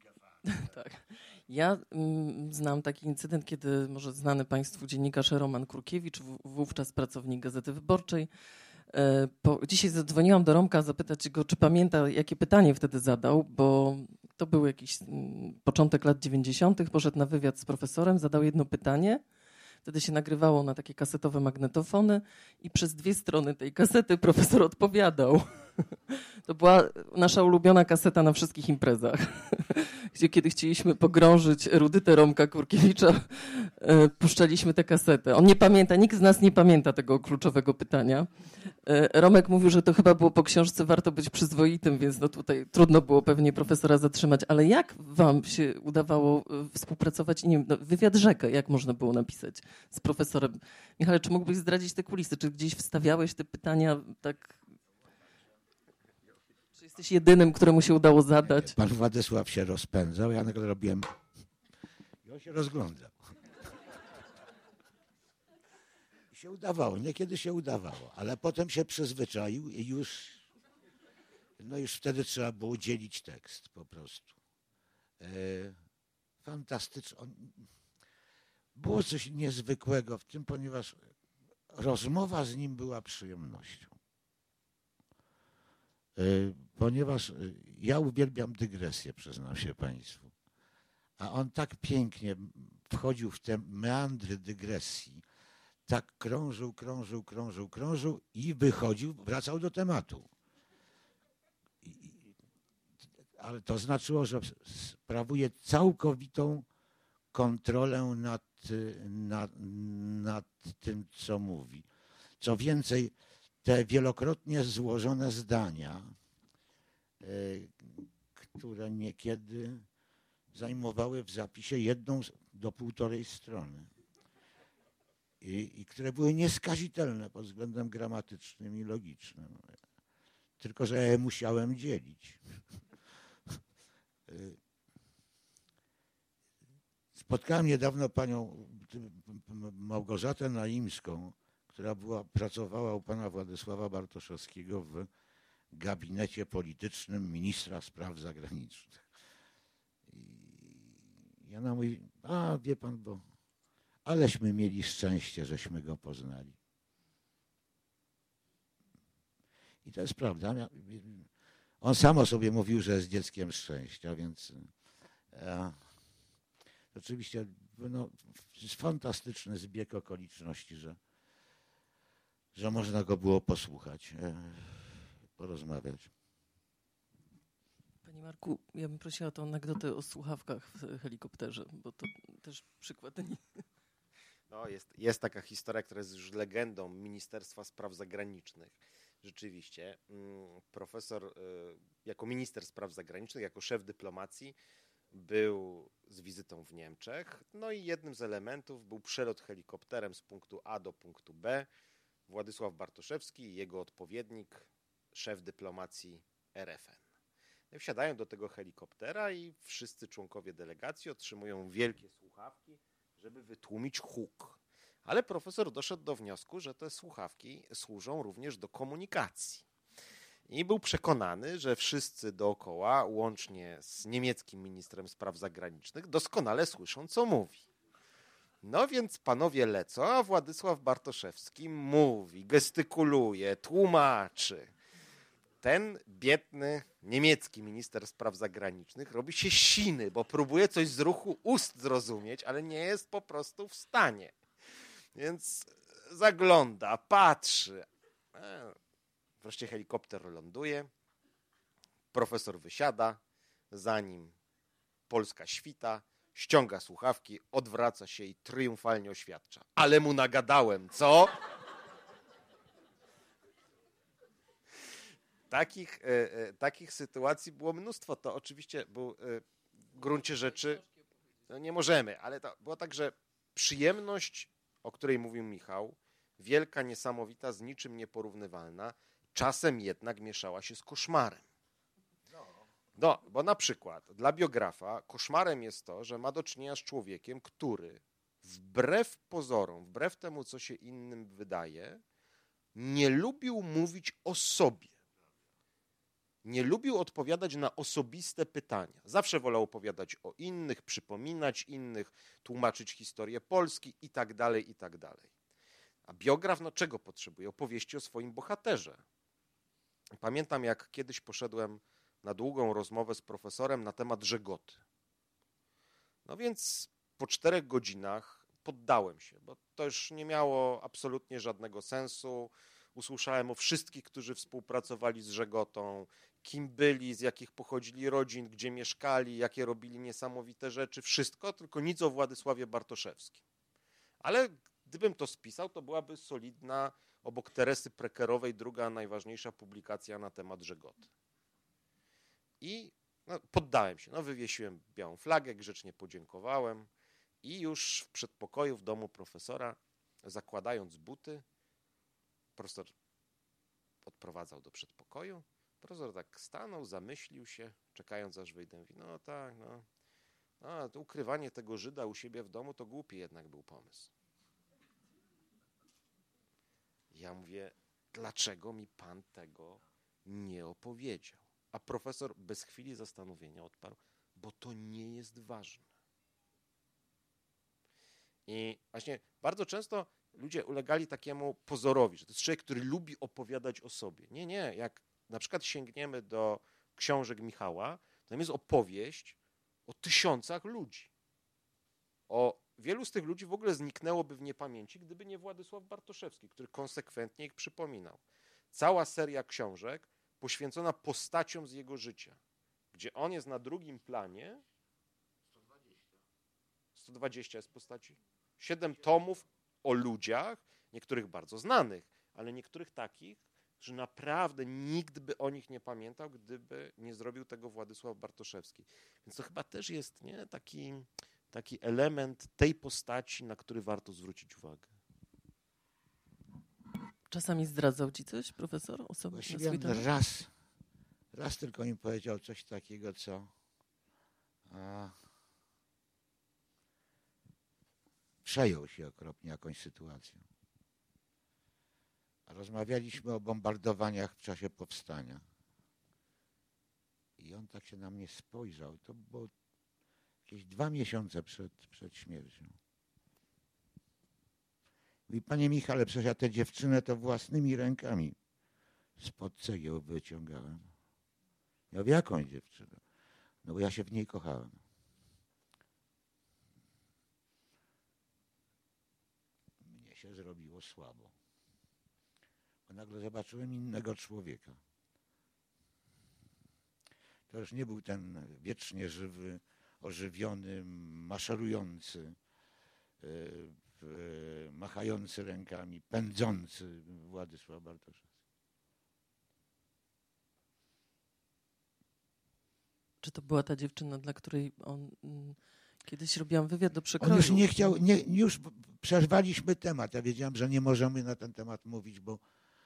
znam taki incydent, kiedy może znany Państwu dziennikarz Roman Kurkiewicz, wówczas pracownik Gazety Wyborczej, dzisiaj zadzwoniłam do Romka zapytać go, czy pamięta, jakie pytanie wtedy zadał, bo to był jakiś początek lat 90. Poszedł na wywiad z profesorem, zadał jedno pytanie. Wtedy się nagrywało na takie kasetowe magnetofony i przez 2 strony tej kasety profesor odpowiadał. To była nasza ulubiona kaseta na wszystkich imprezach, gdzie kiedy chcieliśmy pogrążyć erudytę Romka Kurkiewicza, puszczaliśmy tę kasetę. On nie pamięta, nikt z nas nie pamięta tego kluczowego pytania. Romek mówił, że to chyba było po książce Warto być przyzwoitym, więc no tutaj trudno było pewnie profesora zatrzymać. Ale jak wam się udawało współpracować? Nie wiem, wywiad rzekę, jak można było napisać z profesorem? Michale, czy mógłbyś zdradzić te kulisy? Czy gdzieś wstawiałeś te pytania tak... Czy jesteś jedynym, któremu się udało zadać? Pan Władysław się rozpędzał, ja nagle robiłem i on się rozglądał. się udawało, niekiedy się udawało, ale potem się przyzwyczaił i już wtedy trzeba było dzielić tekst po prostu. Fantastyczne. Było coś niezwykłego w tym, ponieważ rozmowa z nim była przyjemnością. Ponieważ ja uwielbiam dygresję, przyznam się Państwu. A on tak pięknie wchodził w te meandry dygresji, tak krążył i wychodził, wracał do tematu. Ale to znaczyło, że sprawuje całkowitą kontrolę nad tym, co mówi. Co więcej, te wielokrotnie złożone zdania, które niekiedy zajmowały w zapisie 1 do 1,5 strony i które były nieskazitelne pod względem gramatycznym i logicznym. Tylko że ja je musiałem dzielić. Spotkałem niedawno panią Małgorzatę Naimską, która pracowała u pana Władysława Bartoszewskiego w gabinecie politycznym ministra spraw zagranicznych. I ona mówi, wie pan, bo aleśmy mieli szczęście, żeśmy go poznali. I to jest prawda. On sam o sobie mówił, że jest dzieckiem szczęścia, więc oczywiście jest fantastyczny zbieg okoliczności, że można go było posłuchać, porozmawiać. Panie Marku, ja bym prosiła o tę anegdotę o słuchawkach w helikopterze, bo to też przykład. No, jest taka historia, która jest już legendą Ministerstwa Spraw Zagranicznych. Rzeczywiście, profesor jako minister spraw zagranicznych, jako szef dyplomacji był z wizytą w Niemczech. No i jednym z elementów był przelot helikopterem z punktu A do punktu B. Władysław Bartoszewski i jego odpowiednik, szef dyplomacji RFN. No i wsiadają do tego helikoptera i wszyscy członkowie delegacji otrzymują wielkie słuchawki, żeby wytłumić huk. Ale profesor doszedł do wniosku, że te słuchawki służą również do komunikacji. I był przekonany, że wszyscy dookoła, łącznie z niemieckim ministrem spraw zagranicznych, doskonale słyszą, co mówi. No więc panowie lecą, a Władysław Bartoszewski mówi, gestykuluje, tłumaczy. Ten biedny niemiecki minister spraw zagranicznych robi się siny, bo próbuje coś z ruchu ust zrozumieć, ale nie jest po prostu w stanie. Więc zagląda, patrzy. Wreszcie helikopter ląduje, profesor wysiada, za nim polska świta, ściąga słuchawki, odwraca się i triumfalnie oświadcza. Ale mu nagadałem, co? Takich sytuacji było mnóstwo. To oczywiście był w gruncie rzeczy, no nie możemy, ale to było tak, że przyjemność, o której mówił Michał, wielka, niesamowita, z niczym nieporównywalna, czasem jednak mieszała się z koszmarem. No, bo na przykład dla biografa koszmarem jest to, że ma do czynienia z człowiekiem, który wbrew pozorom, wbrew temu, co się innym wydaje, nie lubił mówić o sobie. Nie lubił odpowiadać na osobiste pytania. Zawsze wolał opowiadać o innych, przypominać innych, tłumaczyć historię Polski i tak dalej, i tak dalej. A biograf, no czego potrzebuje? Opowieści o swoim bohaterze. Pamiętam, jak kiedyś poszedłem na długą rozmowę z profesorem na temat Żegoty. No więc po 4 godzinach poddałem się, bo to już nie miało absolutnie żadnego sensu. Usłyszałem o wszystkich, którzy współpracowali z Żegotą, kim byli, z jakich pochodzili rodzin, gdzie mieszkali, jakie robili niesamowite rzeczy. Wszystko, tylko nic o Władysławie Bartoszewskim. Ale gdybym to spisał, to byłaby solidna, obok Teresy Prekerowej, druga najważniejsza publikacja na temat Żegoty. I poddałem się. Wywiesiłem białą flagę, grzecznie podziękowałem i już w przedpokoju w domu profesora, zakładając buty, profesor odprowadzał do przedpokoju. Profesor tak stanął, zamyślił się, czekając aż wyjdę. Mówi, no tak, to ukrywanie tego Żyda u siebie w domu to głupi jednak był pomysł. Ja mówię, dlaczego mi pan tego nie opowiedział? A profesor bez chwili zastanowienia odparł, bo to nie jest ważne. I właśnie bardzo często ludzie ulegali takiemu pozorowi, że to jest człowiek, który lubi opowiadać o sobie. Nie, jak na przykład sięgniemy do książek Michała, to tam jest opowieść o tysiącach ludzi. Wielu z tych ludzi w ogóle zniknęłoby w niepamięci, gdyby nie Władysław Bartoszewski, który konsekwentnie ich przypominał. Cała seria książek poświęcona postaciom z jego życia, gdzie on jest na drugim planie. 120 jest postaci. 7 tomów o ludziach, niektórych bardzo znanych, ale niektórych takich, że naprawdę nikt by o nich nie pamiętał, gdyby nie zrobił tego Władysław Bartoszewski. Więc to chyba też jest taki element tej postaci, na który warto zwrócić uwagę. Czasami zdradzał ci coś, profesor? Właściwie raz tylko mi powiedział coś takiego, co przejął się okropnie jakąś sytuacją. Rozmawialiśmy o bombardowaniach w czasie powstania. I on tak się na mnie spojrzał. To było jakieś 2 miesiące przed śmiercią. Mówi, panie Michale, przecież ja tę dziewczynę to własnymi rękami spod cegieł wyciągałem. Ja mówię, jaką dziewczynę? No bo ja się w niej kochałem. Mnie się zrobiło słabo. Bo nagle zobaczyłem innego człowieka. To już nie był ten wiecznie żywy, ożywiony, maszerujący, machający rękami, pędzący Władysław Bartoszewski. Czy to była ta dziewczyna, dla której on... Kiedyś robiłam wywiad do Przekroju. On już nie chciał, już przerwaliśmy temat. Ja wiedziałem, że nie możemy na ten temat mówić, bo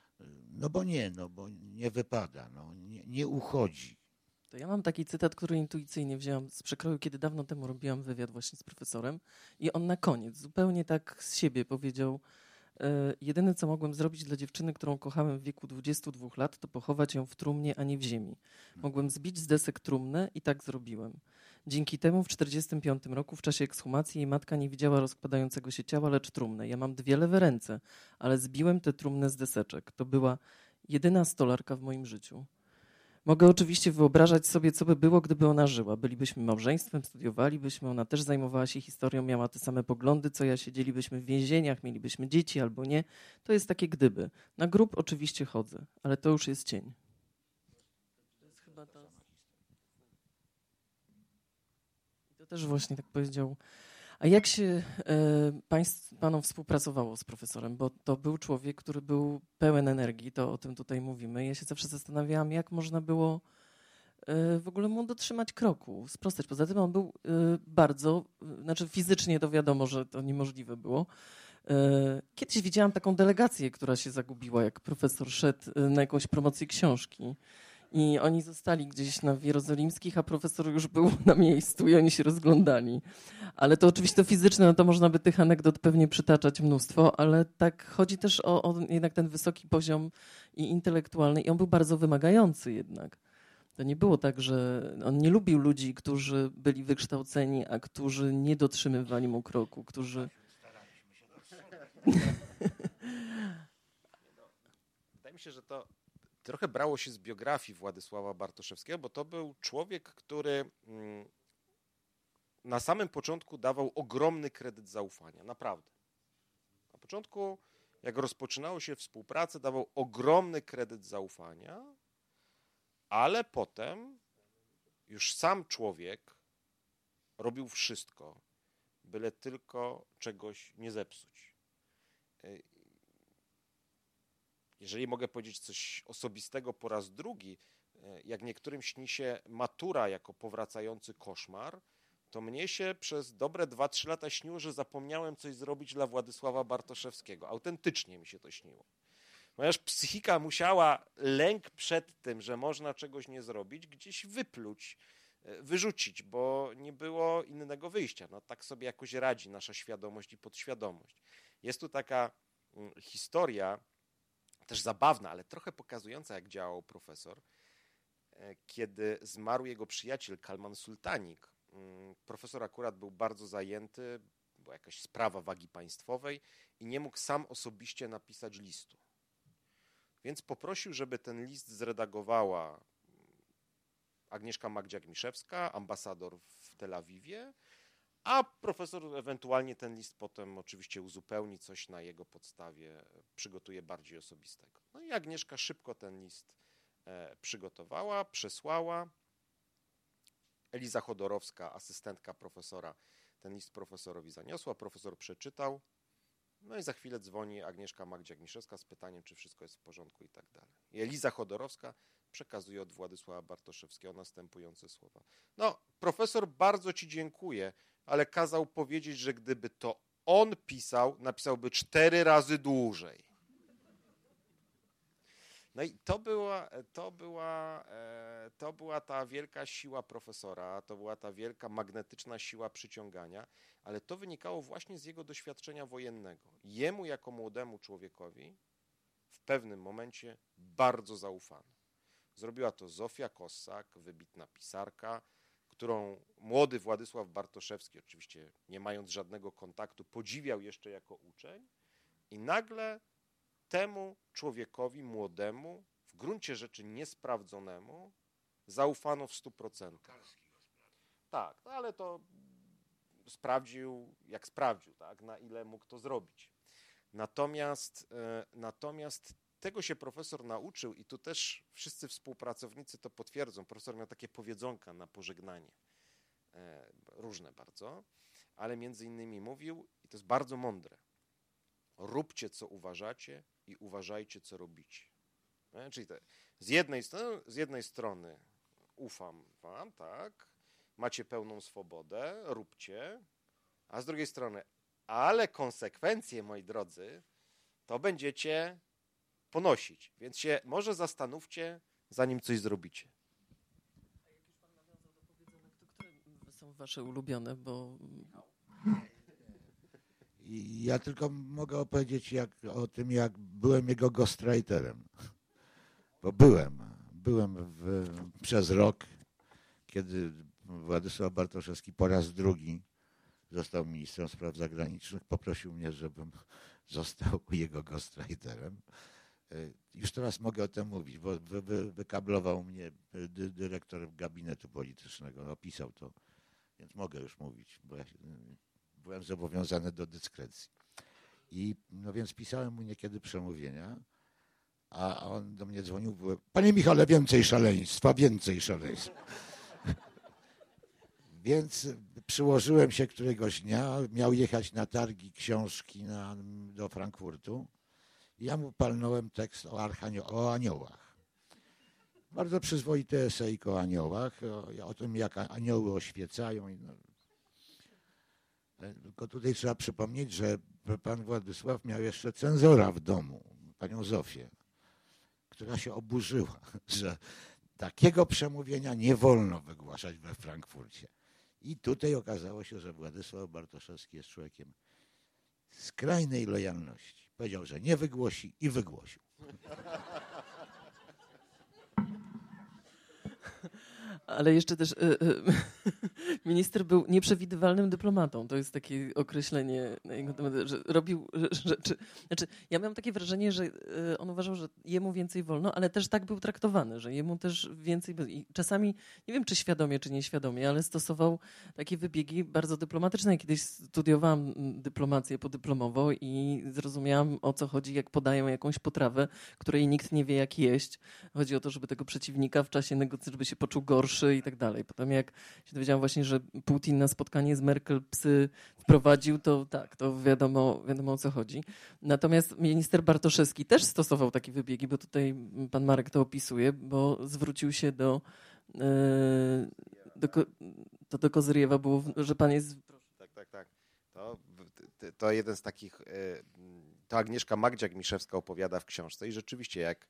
nie wypada, nie uchodzi. To ja mam taki cytat, który intuicyjnie wzięłam z Przekroju, kiedy dawno temu robiłam wywiad właśnie z profesorem i on na koniec zupełnie tak z siebie powiedział: jedyne, co mogłem zrobić dla dziewczyny, którą kochałem w wieku 22 lat, to pochować ją w trumnie, a nie w ziemi. Mogłem zbić z desek trumnę i tak zrobiłem. Dzięki temu w 1945 roku w czasie ekshumacji jej matka nie widziała rozkładającego się ciała, lecz trumnę. Ja mam 2 lewe ręce, ale zbiłem tę trumnę z deseczek. To była jedyna stolarka w moim życiu. Mogę oczywiście wyobrażać sobie, co by było, gdyby ona żyła. Bylibyśmy małżeństwem, studiowalibyśmy, ona też zajmowała się historią, miała te same poglądy, co ja, siedzielibyśmy w więzieniach, mielibyśmy dzieci albo nie. To jest takie gdyby. Na grób oczywiście chodzę, ale to już jest cień. To jest chyba to. I to też właśnie tak powiedział. A jak się panom współpracowało z profesorem? Bo to był człowiek, który był pełen energii, to o tym tutaj mówimy. Ja się zawsze zastanawiałam, jak można było w ogóle mu dotrzymać kroku, sprostać. Poza tym on był bardzo, znaczy fizycznie to wiadomo, że to niemożliwe było. Kiedyś widziałam taką delegację, która się zagubiła, jak profesor szedł na jakąś promocję książki. I oni zostali gdzieś na Jerozolimskich, a profesor już był na miejscu i oni się rozglądali. Ale to oczywiście to fizyczne, no to można by tych anegdot pewnie przytaczać mnóstwo, ale tak chodzi też o jednak ten wysoki poziom i intelektualny. I on był bardzo wymagający jednak. To nie było tak, że on nie lubił ludzi, którzy byli wykształceni, a którzy nie dotrzymywali mu kroku, którzy... Wydaje mi się, że to trochę brało się z biografii Władysława Bartoszewskiego, bo to był człowiek, który na samym początku dawał ogromny kredyt zaufania, naprawdę. Na początku, jak rozpoczynało się współpracę, dawał ogromny kredyt zaufania, ale potem już sam człowiek robił wszystko, byle tylko czegoś nie zepsuć. Jeżeli mogę powiedzieć coś osobistego po raz drugi, jak niektórym śni się matura jako powracający koszmar, to mnie się przez dobre 2-3 lata śniło, że zapomniałem coś zrobić dla Władysława Bartoszewskiego. Autentycznie mi się to śniło. Ponieważ psychika musiała lęk przed tym, że można czegoś nie zrobić, gdzieś wypluć, wyrzucić, bo nie było innego wyjścia. No, tak sobie jakoś radzi nasza świadomość i podświadomość. Jest tu taka historia też zabawna, ale trochę pokazująca, jak działał profesor. Kiedy zmarł jego przyjaciel Kalman Sultanik, profesor akurat był bardzo zajęty, była jakaś sprawa wagi państwowej i nie mógł sam osobiście napisać listu. Więc poprosił, żeby ten list zredagowała Agnieszka Magdziak-Miszewska, ambasador w Tel Awiwie, a profesor ewentualnie ten list potem oczywiście uzupełni, coś na jego podstawie przygotuje bardziej osobistego. No i Agnieszka szybko ten list przygotowała, przesłała. Eliza Chodorowska, asystentka profesora, ten list profesorowi zaniosła, profesor przeczytał, no i za chwilę dzwoni Agnieszka Magdziak-Miszewska z pytaniem, czy wszystko jest w porządku i tak dalej. I Eliza Chodorowska przekazuje od Władysława Bartoszewskiego następujące słowa. No, profesor, bardzo ci dziękuję, ale kazał powiedzieć, że gdyby to on pisał, napisałby 4 razy dłużej. No i to była ta wielka siła profesora, to była ta wielka magnetyczna siła przyciągania, ale to wynikało właśnie z jego doświadczenia wojennego. Jemu jako młodemu człowiekowi w pewnym momencie bardzo zaufano. Zrobiła to Zofia Kossak, wybitna pisarka, którą młody Władysław Bartoszewski, oczywiście nie mając żadnego kontaktu, podziwiał jeszcze jako uczeń i nagle temu człowiekowi młodemu, w gruncie rzeczy niesprawdzonemu, zaufano w 100%. Tak, no ale to sprawdził, jak sprawdził, tak, na ile mógł to zrobić. Natomiast tego się profesor nauczył i tu też wszyscy współpracownicy to potwierdzą. Profesor miał takie powiedzonka na pożegnanie, różne bardzo, ale między innymi mówił, i to jest bardzo mądre, róbcie, co uważacie i uważajcie, co robicie. Czyli z jednej strony ufam wam, tak, macie pełną swobodę, róbcie, a z drugiej strony, ale konsekwencje, moi drodzy, to będziecie ponosić, więc się może zastanówcie, zanim coś zrobicie. A jak już pan nawiązał do powiedzonek, to które są wasze ulubione, bo... Ja tylko mogę opowiedzieć o tym, jak byłem jego ghostwriterem. Bo byłem przez rok, kiedy Władysław Bartoszewski po raz drugi został ministrem spraw zagranicznych, poprosił mnie, żebym został jego ghostwriterem. Już teraz mogę o tym mówić, bo wykablował mnie dyrektor gabinetu politycznego, opisał to, więc mogę już mówić, bo ja byłem zobowiązany do dyskrecji. I no więc pisałem mu niekiedy przemówienia, a on do mnie dzwonił, panie Michale, więcej szaleństwa. Więc przyłożyłem się któregoś dnia, miał jechać na targi książki do Frankfurtu. I ja mu palnąłem tekst o aniołach. Bardzo przyzwoity esejk o aniołach, o tym, jak anioły oświecają. Tylko tutaj trzeba przypomnieć, że pan Władysław miał jeszcze cenzora w domu, panią Zofię, która się oburzyła, że takiego przemówienia nie wolno wygłaszać we Frankfurcie. I tutaj okazało się, że Władysław Bartoszewski jest człowiekiem skrajnej lojalności. Powiedział, że nie wygłosi i wygłosił. Ale jeszcze też minister był nieprzewidywalnym dyplomatą. To jest takie określenie na jego temat, że robił rzeczy. Znaczy, ja miałam takie wrażenie, że on uważał, że jemu więcej wolno, ale też tak był traktowany, że jemu też więcej... I czasami, nie wiem czy świadomie, czy nieświadomie, ale stosował takie wybiegi bardzo dyplomatyczne. Ja kiedyś studiowałam dyplomację podyplomowo i zrozumiałam, o co chodzi, jak podają jakąś potrawę, której nikt nie wie, jak jeść. Chodzi o to, żeby tego przeciwnika w czasie negocjacji, żeby się poczuł gorszy i tak dalej. Potem jak się dowiedziałam właśnie, że Putin na spotkanie z Merkel psy wprowadził, to tak, to wiadomo o co chodzi. Natomiast minister Bartoszewski też stosował takie wybiegi, bo tutaj pan Marek to opisuje, bo zwrócił się do Kozyriewa było, że pan jest... Tak. To jeden z takich... To Agnieszka Magdziak-Miszewska opowiada w książce i rzeczywiście jak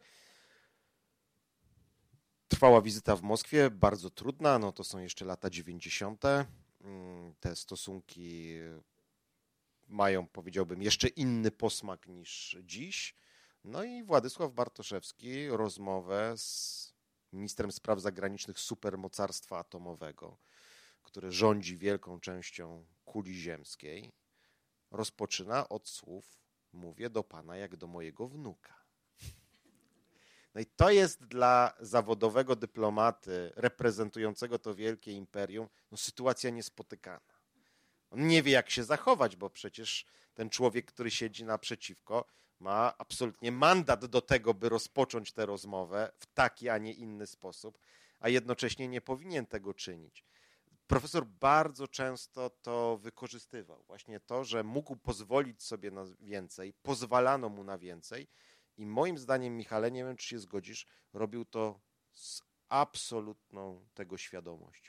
trwała wizyta w Moskwie, bardzo trudna, no to są jeszcze lata 90. Te stosunki mają, powiedziałbym, jeszcze inny posmak niż dziś. No i Władysław Bartoszewski rozmowę z ministrem spraw zagranicznych supermocarstwa atomowego, które rządzi wielką częścią kuli ziemskiej, rozpoczyna od słów: mówię do pana jak do mojego wnuka. No i to jest dla zawodowego dyplomaty reprezentującego to wielkie imperium sytuacja niespotykana. On nie wie, jak się zachować, bo przecież ten człowiek, który siedzi naprzeciwko, ma absolutnie mandat do tego, by rozpocząć tę rozmowę w taki, a nie inny sposób, a jednocześnie nie powinien tego czynić. Profesor bardzo często to wykorzystywał. Właśnie to, że mógł pozwolić sobie na więcej, pozwalano mu na więcej i moim zdaniem, Michale, nie wiem, czy się zgodzisz, robił to z absolutną tego świadomością.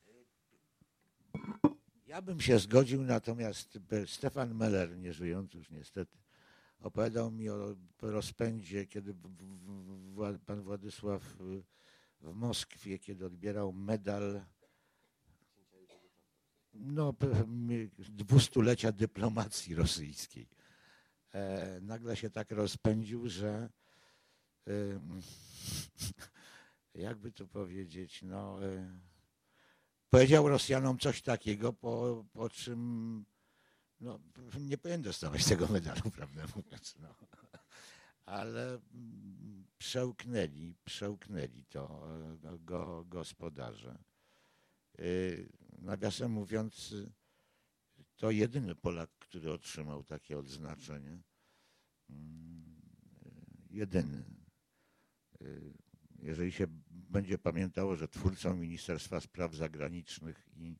Ja bym się zgodził, natomiast Stefan Meller, nieżyjący już niestety, opowiadał mi o rozpędzie, kiedy pan Władysław w Moskwie, kiedy odbierał medal 200-lecia dyplomacji rosyjskiej. Nagle się tak rozpędził, że jakby to powiedzieć, powiedział Rosjanom coś takiego, po czym nie powinien dostawać tego medalu, prawdę mówiąc. Ale przełknęli to gospodarze. Nawiasem mówiąc, to jedyny Polak, który otrzymał takie odznaczenie. Jedyny. Jeżeli się będzie pamiętało, że twórcą Ministerstwa Spraw Zagranicznych i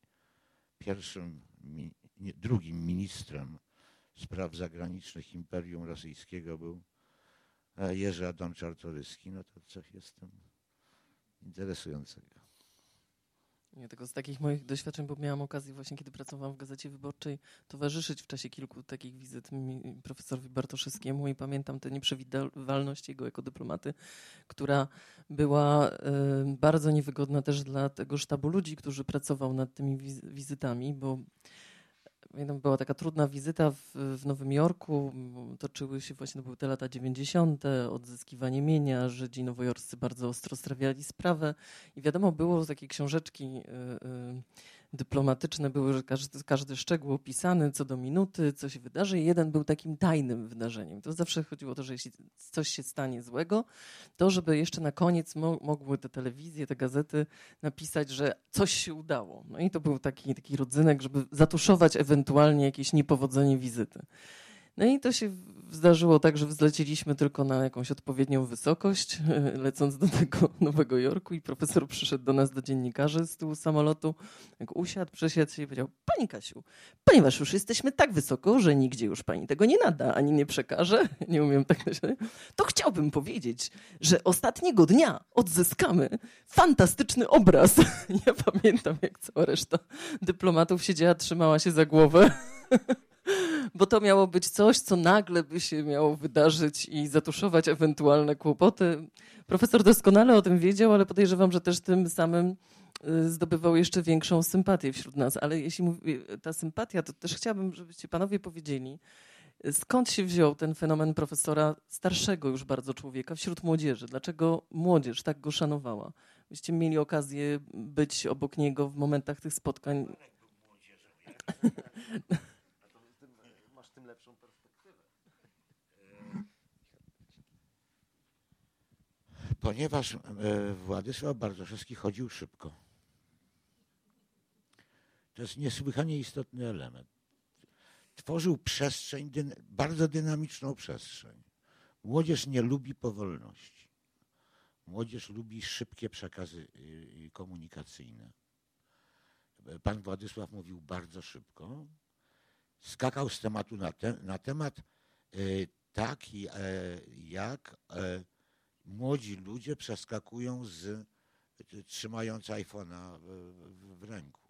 drugim ministrem spraw zagranicznych Imperium Rosyjskiego był Jerzy Adam Czartoryski, no to coś jest w tym interesującego. Nie, tego z takich moich doświadczeń, bo miałam okazję właśnie, kiedy pracowałam w Gazecie Wyborczej, towarzyszyć w czasie kilku takich wizyt profesorowi Bartoszewskiemu i pamiętam tę nieprzewidywalność jego jako dyplomaty, która była bardzo niewygodna też dla tego sztabu ludzi, którzy pracował nad tymi wizytami, bo była taka trudna wizyta w Nowym Jorku, toczyły się właśnie, to były te lata 90., odzyskiwanie mienia, Żydzi nowojorscy bardzo ostro stawiali sprawę i wiadomo było, takie książeczki dyplomatyczne były, że każdy szczegół opisany co do minuty, co się wydarzy i jeden był takim tajnym wydarzeniem. To zawsze chodziło o to, że jeśli coś się stanie złego, to żeby jeszcze na koniec mogły te telewizje, te gazety napisać, że coś się udało. No i to był taki rodzynek, żeby zatuszować ewentualnie jakieś niepowodzenie wizyty. No i to się zdarzyło tak, że wzleciliśmy tylko na jakąś odpowiednią wysokość, lecąc do tego Nowego Jorku i profesor przyszedł do nas, do dziennikarzy z tyłu samolotu, jak usiadł, przesiadł się i powiedział: Pani Kasiu, ponieważ już jesteśmy tak wysoko, że nigdzie już pani tego nie nada, ani nie przekaże, nie umiem tak myśleć, to chciałbym powiedzieć, że ostatniego dnia odzyskamy fantastyczny obraz. Ja pamiętam, jak cała reszta dyplomatów siedziała, trzymała się za głowę. Bo to miało być coś, co nagle by się miało wydarzyć i zatuszować ewentualne kłopoty. Profesor doskonale o tym wiedział, ale podejrzewam, że też tym samym zdobywał jeszcze większą sympatię wśród nas. Ale jeśli mówię ta sympatia, to też chciałabym, żebyście panowie powiedzieli, skąd się wziął ten fenomen profesora, starszego już bardzo człowieka, wśród młodzieży? Dlaczego młodzież tak go szanowała? Byście mieli okazję być obok niego w momentach tych spotkań. Tym lepszą perspektywę. Ponieważ Władysław Bartoszewski chodził szybko. To jest niesłychanie istotny element. Tworzył przestrzeń, bardzo dynamiczną przestrzeń. Młodzież nie lubi powolności. Młodzież lubi szybkie przekazy komunikacyjne. Pan Władysław mówił bardzo szybko. Skakał z tematu na temat, tak jak młodzi ludzie przeskakują trzymając iPhone'a w ręku.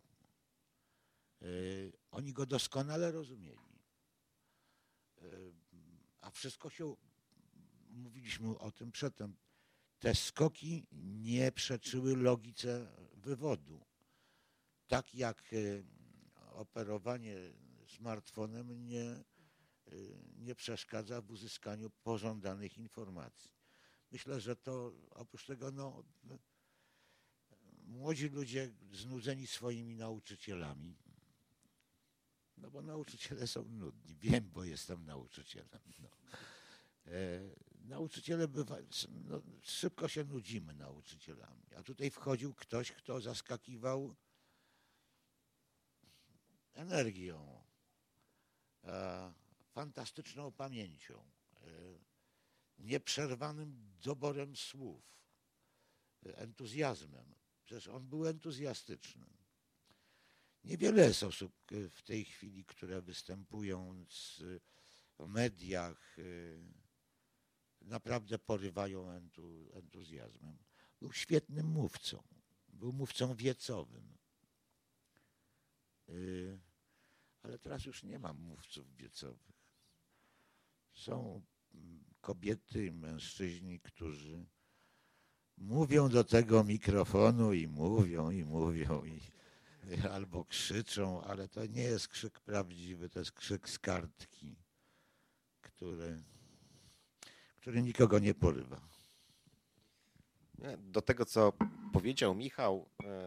Oni go doskonale rozumieli. A wszystko się, mówiliśmy o tym przedtem, te skoki nie przeczyły logice wywodu. Tak jak operowanie smartfonem nie przeszkadza w uzyskaniu pożądanych informacji. Myślę, że to oprócz tego młodzi ludzie znudzeni swoimi nauczycielami, no bo nauczyciele są nudni. Wiem, bo jestem nauczycielem. No. Nauczyciele szybko się nudzimy nauczycielami. A tutaj wchodził ktoś, kto zaskakiwał energią, fantastyczną pamięcią, nieprzerwanym doborem słów, entuzjazmem. Przecież on był entuzjastyczny. Niewiele jest osób w tej chwili, które występują w mediach, naprawdę porywają entuzjazmem. Był świetnym mówcą. Był mówcą wiecowym. Ale teraz już nie ma mówców wiecowych. Są kobiety i mężczyźni, którzy mówią do tego mikrofonu i mówią, albo krzyczą, ale to nie jest krzyk prawdziwy, to jest krzyk z kartki, który nikogo nie porywa. Do tego, co powiedział Michał,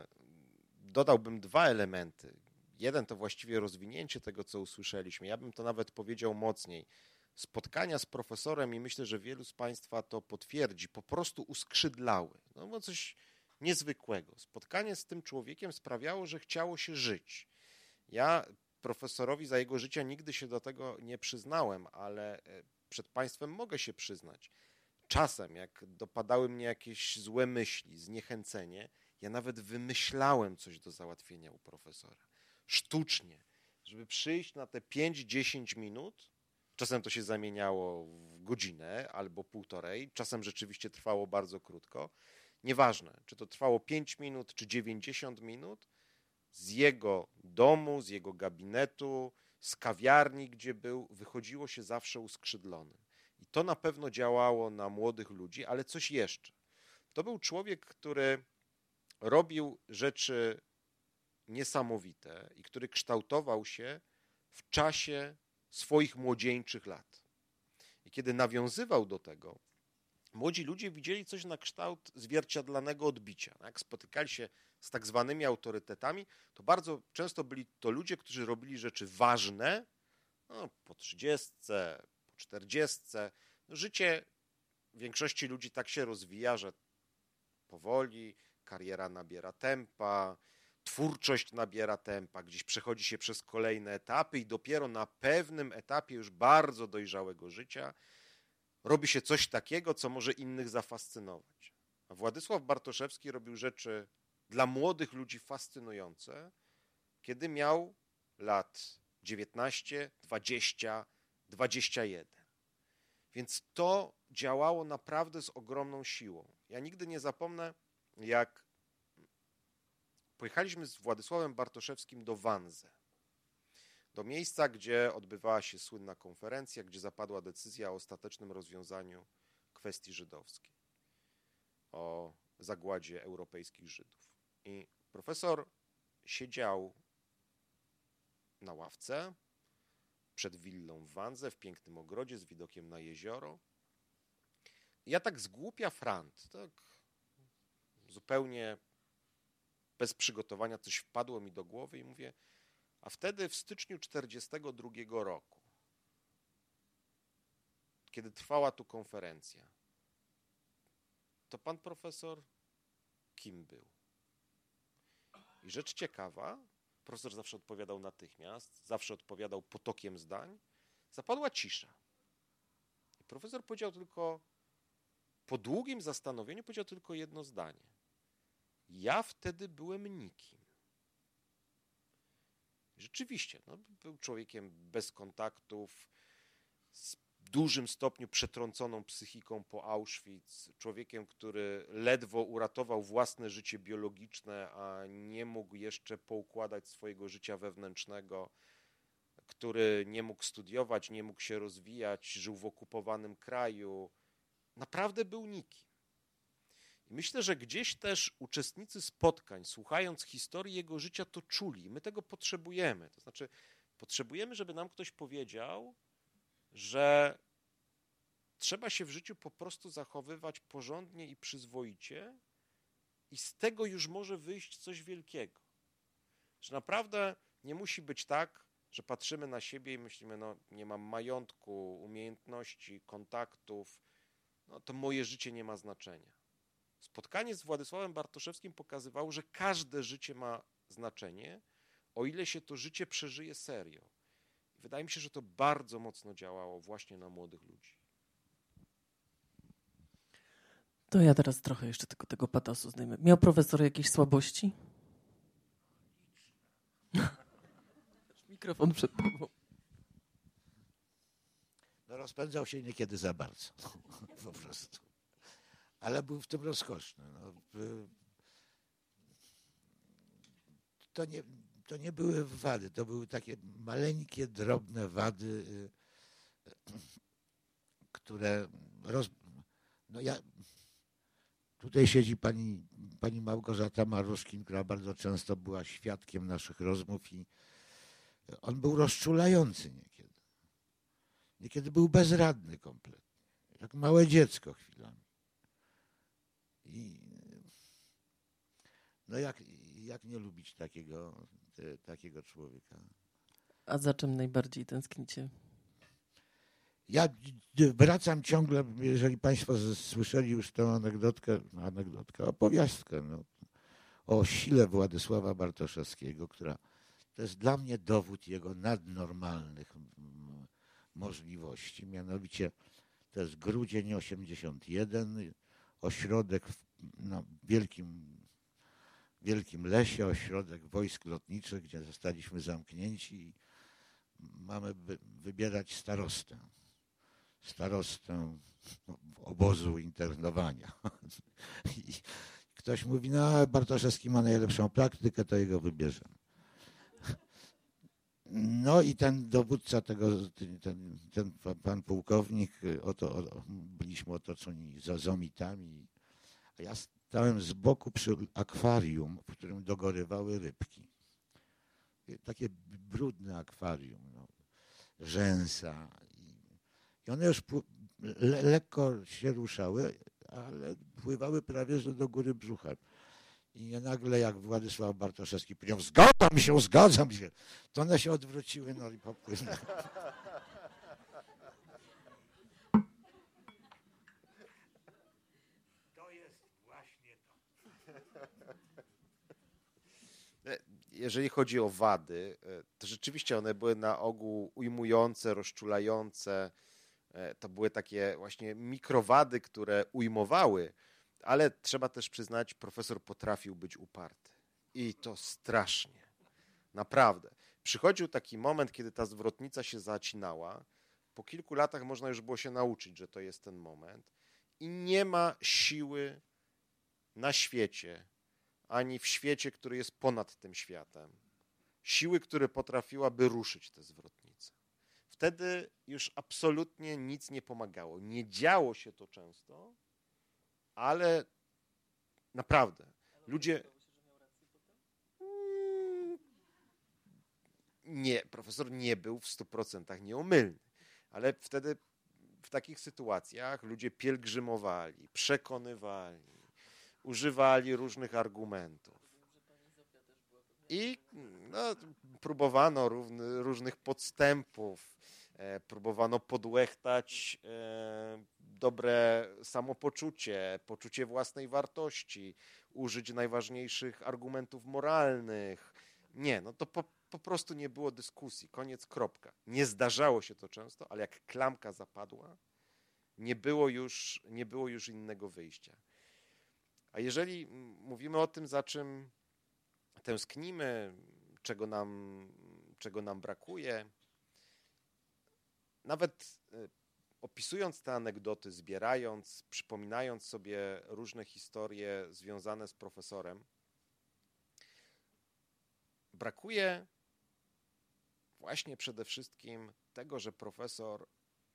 dodałbym dwa elementy. Jeden to właściwie rozwinięcie tego, co usłyszeliśmy. Ja bym to nawet powiedział mocniej. Spotkania z profesorem, i myślę, że wielu z Państwa to potwierdzi, po prostu uskrzydlały. No bo coś niezwykłego. Spotkanie z tym człowiekiem sprawiało, że chciało się żyć. Ja profesorowi za jego życia nigdy się do tego nie przyznałem, ale przed Państwem mogę się przyznać. Czasem, jak dopadały mnie jakieś złe myśli, zniechęcenie, ja nawet wymyślałem coś do załatwienia u profesora. Sztucznie, żeby przyjść na te 5-10 minut. Czasem to się zamieniało w godzinę albo półtorej, czasem rzeczywiście trwało bardzo krótko. Nieważne, czy to trwało 5 minut, czy 90 minut, z jego domu, z jego gabinetu, z kawiarni, gdzie był, wychodziło się zawsze uskrzydlonym. I to na pewno działało na młodych ludzi, ale coś jeszcze. To był człowiek, który robił rzeczy niesamowite i który kształtował się w czasie swoich młodzieńczych lat. I kiedy nawiązywał do tego, młodzi ludzie widzieli coś na kształt zwierciadlanego odbicia. Jak spotykali się z tak zwanymi autorytetami, to bardzo często byli to ludzie, którzy robili rzeczy ważne, no, po 30, po 40. No, życie większości ludzi tak się rozwija, że powoli kariera nabiera tempa, twórczość nabiera tempa, gdzieś przechodzi się przez kolejne etapy i dopiero na pewnym etapie już bardzo dojrzałego życia robi się coś takiego, co może innych zafascynować. A Władysław Bartoszewski robił rzeczy dla młodych ludzi fascynujące, kiedy miał lat 19, 20, 21. Więc to działało naprawdę z ogromną siłą. Ja nigdy nie zapomnę, jak pojechaliśmy z Władysławem Bartoszewskim do Wanze, do miejsca, gdzie odbywała się słynna konferencja, gdzie zapadła decyzja o ostatecznym rozwiązaniu kwestii żydowskiej, o zagładzie europejskich Żydów. I profesor siedział na ławce przed willą w Wandze, w pięknym ogrodzie z widokiem na jezioro. I ja tak z głupia frant, tak zupełnie bez przygotowania coś wpadło mi do głowy i mówię, a wtedy w styczniu 1942 roku, kiedy trwała tu konferencja, to pan profesor kim był? I rzecz ciekawa, profesor zawsze odpowiadał natychmiast, zawsze odpowiadał potokiem zdań, zapadła cisza. I profesor powiedział tylko, po długim zastanowieniu powiedział tylko jedno zdanie. Ja wtedy byłem nikim. Rzeczywiście, no, był człowiekiem bez kontaktów, z dużym stopniu przetrąconą psychiką po Auschwitz, człowiekiem, który ledwo uratował własne życie biologiczne, a nie mógł jeszcze poukładać swojego życia wewnętrznego, który nie mógł studiować, nie mógł się rozwijać, żył w okupowanym kraju. Naprawdę był nikim. I myślę, że gdzieś też uczestnicy spotkań, słuchając historii jego życia, to czuli. My tego potrzebujemy. To znaczy, potrzebujemy, żeby nam ktoś powiedział, że trzeba się w życiu po prostu zachowywać porządnie i przyzwoicie i z tego już może wyjść coś wielkiego. Że naprawdę nie musi być tak, że patrzymy na siebie i myślimy, no nie mam majątku, umiejętności, kontaktów, no to moje życie nie ma znaczenia. Spotkanie z Władysławem Bartoszewskim pokazywało, że każde życie ma znaczenie, o ile się to życie przeżyje serio. I wydaje mi się, że to bardzo mocno działało właśnie na młodych ludzi. To ja teraz trochę jeszcze tylko tego patosu zdejmę. Miał profesor jakieś słabości? Mikrofon przed tobą. No rozpędzał się niekiedy za bardzo, po prostu. Ale był w tym rozkoszny. No. To nie były wady, to były takie maleńkie, drobne wady, które... No ja... Tutaj siedzi pani Małgorzata Maruszkin, która bardzo często była świadkiem naszych rozmów i on był rozczulający niekiedy. Niekiedy był bezradny kompletnie, jak małe dziecko chwilami. I no jak nie lubić takiego człowieka? A za czym najbardziej tęsknicie? Ja wracam ciągle, jeżeli Państwo słyszeli już tę opowiastkę o sile Władysława Bartoszewskiego, która to jest dla mnie dowód jego nadnormalnych możliwości. Mianowicie to jest grudzień 81, ośrodek na wielkim lesie, ośrodek wojsk lotniczych, gdzie zostaliśmy zamknięci i mamy wybierać starostę obozu internowania. I ktoś mówi, no Bartoszewski ma najlepszą praktykę, to jego wybierzemy. No i ten dowódca ten pan pułkownik, byliśmy otoczeni zomitami, a ja stałem z boku przy akwarium, w którym dogorywały rybki. Takie brudne akwarium, rzęsa. I one już lekko się ruszały, ale pływały prawie że do góry brzucha. I nagle jak Władysław Bartoszewski powiedział, zgadzam się, to one się odwróciły i popłynęły. To jest właśnie to. Jeżeli chodzi o wady, to rzeczywiście one były na ogół ujmujące, rozczulające. To były takie właśnie mikrowady, które ujmowały, ale trzeba też przyznać, profesor potrafił być uparty. I to strasznie. Naprawdę. Przychodził taki moment, kiedy ta zwrotnica się zacinała. Po kilku latach można już było się nauczyć, że to jest ten moment. I nie ma siły na świecie, ani w świecie, który jest ponad tym światem, siły, która potrafiłaby ruszyć tę zwrotnicę. Wtedy już absolutnie nic nie pomagało. Nie działo się to często, ale naprawdę ludzie... Nie, profesor nie był w 100% nieomylny, ale wtedy w takich sytuacjach ludzie pielgrzymowali, przekonywali, używali różnych argumentów. I próbowano różnych podstępów, próbowano podłechtać dobre samopoczucie, poczucie własnej wartości, użyć najważniejszych argumentów moralnych. Nie, to po prostu nie było dyskusji, koniec, kropka. Nie zdarzało się to często, ale jak klamka zapadła, nie było już innego wyjścia. A jeżeli mówimy o tym, za czym tęsknimy, czego nam brakuje, nawet opisując te anegdoty, zbierając, przypominając sobie różne historie związane z profesorem, brakuje właśnie przede wszystkim tego, że profesor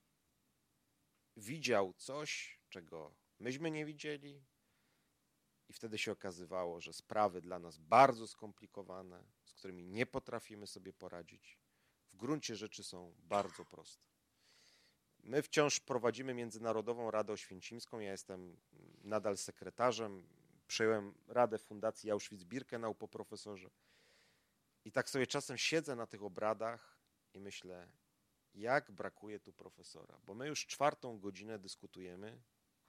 widział coś, czego myśmy nie widzieli, i wtedy się okazywało, że sprawy dla nas bardzo skomplikowane, z którymi nie potrafimy sobie poradzić, w gruncie rzeczy są bardzo proste. My wciąż prowadzimy Międzynarodową Radę Oświęcimską. Ja jestem nadal sekretarzem. Przejąłem Radę Fundacji Auschwitz-Birkenau po profesorze. I tak sobie czasem siedzę na tych obradach i myślę, jak brakuje tu profesora. Bo my już 4. godzinę dyskutujemy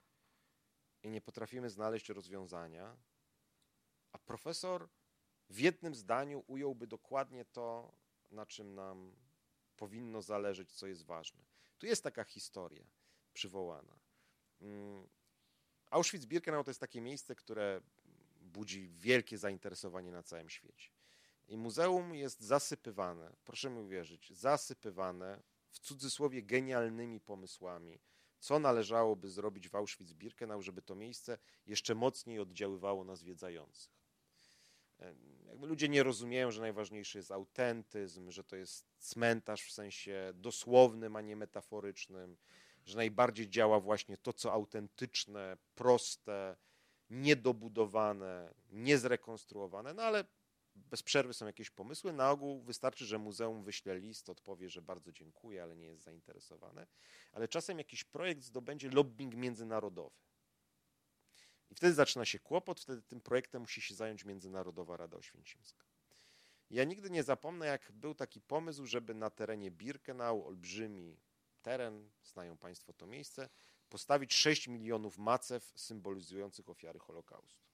i nie potrafimy znaleźć rozwiązania, a profesor w jednym zdaniu ująłby dokładnie to, na czym nam powinno zależeć, co jest ważne. Tu jest taka historia przywołana. Auschwitz-Birkenau to jest takie miejsce, które budzi wielkie zainteresowanie na całym świecie. I muzeum jest zasypywane, proszę mi uwierzyć, zasypywane w cudzysłowie genialnymi pomysłami, co należałoby zrobić w Auschwitz-Birkenau, żeby to miejsce jeszcze mocniej oddziaływało na zwiedzających. Jakby ludzie nie rozumieją, że najważniejszy jest autentyzm, że to jest cmentarz w sensie dosłownym, a nie metaforycznym, że najbardziej działa właśnie to, co autentyczne, proste, niedobudowane, niezrekonstruowane, no ale bez przerwy są jakieś pomysły. Na ogół wystarczy, że muzeum wyśle list, odpowie, że bardzo dziękuję, ale nie jest zainteresowane. Ale czasem jakiś projekt zdobędzie lobbying międzynarodowy. I wtedy zaczyna się kłopot, wtedy tym projektem musi się zająć Międzynarodowa Rada Oświęcimska. Ja nigdy nie zapomnę, jak był taki pomysł, żeby na terenie Birkenau, olbrzymi teren, znają Państwo to miejsce, postawić 6 milionów macew symbolizujących ofiary Holokaustu.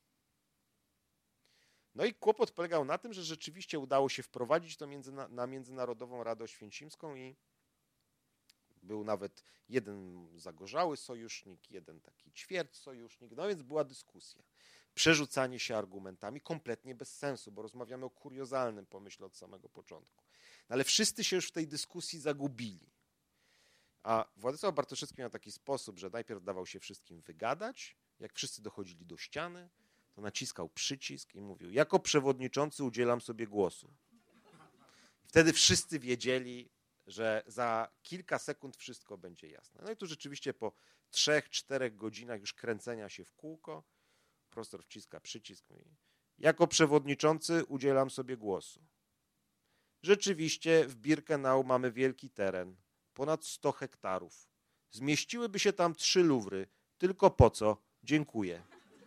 No i kłopot polegał na tym, że rzeczywiście udało się wprowadzić to na Międzynarodową Radę Oświęcimską i był nawet jeden zagorzały sojusznik, jeden taki ćwierć sojusznik, no więc była dyskusja. Przerzucanie się argumentami kompletnie bez sensu, bo rozmawiamy o kuriozalnym pomyśle od samego początku. No ale wszyscy się już w tej dyskusji zagubili. A Władysław Bartoszewski miał taki sposób, że najpierw dawał się wszystkim wygadać, jak wszyscy dochodzili do ściany, to naciskał przycisk i mówił, jako przewodniczący udzielam sobie głosu. Wtedy wszyscy wiedzieli, że za kilka sekund wszystko będzie jasne. No i tu rzeczywiście po 3-4 godzinach już kręcenia się w kółko, profesor wciska przycisk i jako przewodniczący udzielam sobie głosu. Rzeczywiście w Birkenau mamy wielki teren, ponad 100 hektarów. Zmieściłyby się tam 3 Luwry. Tylko po co? Dziękuję.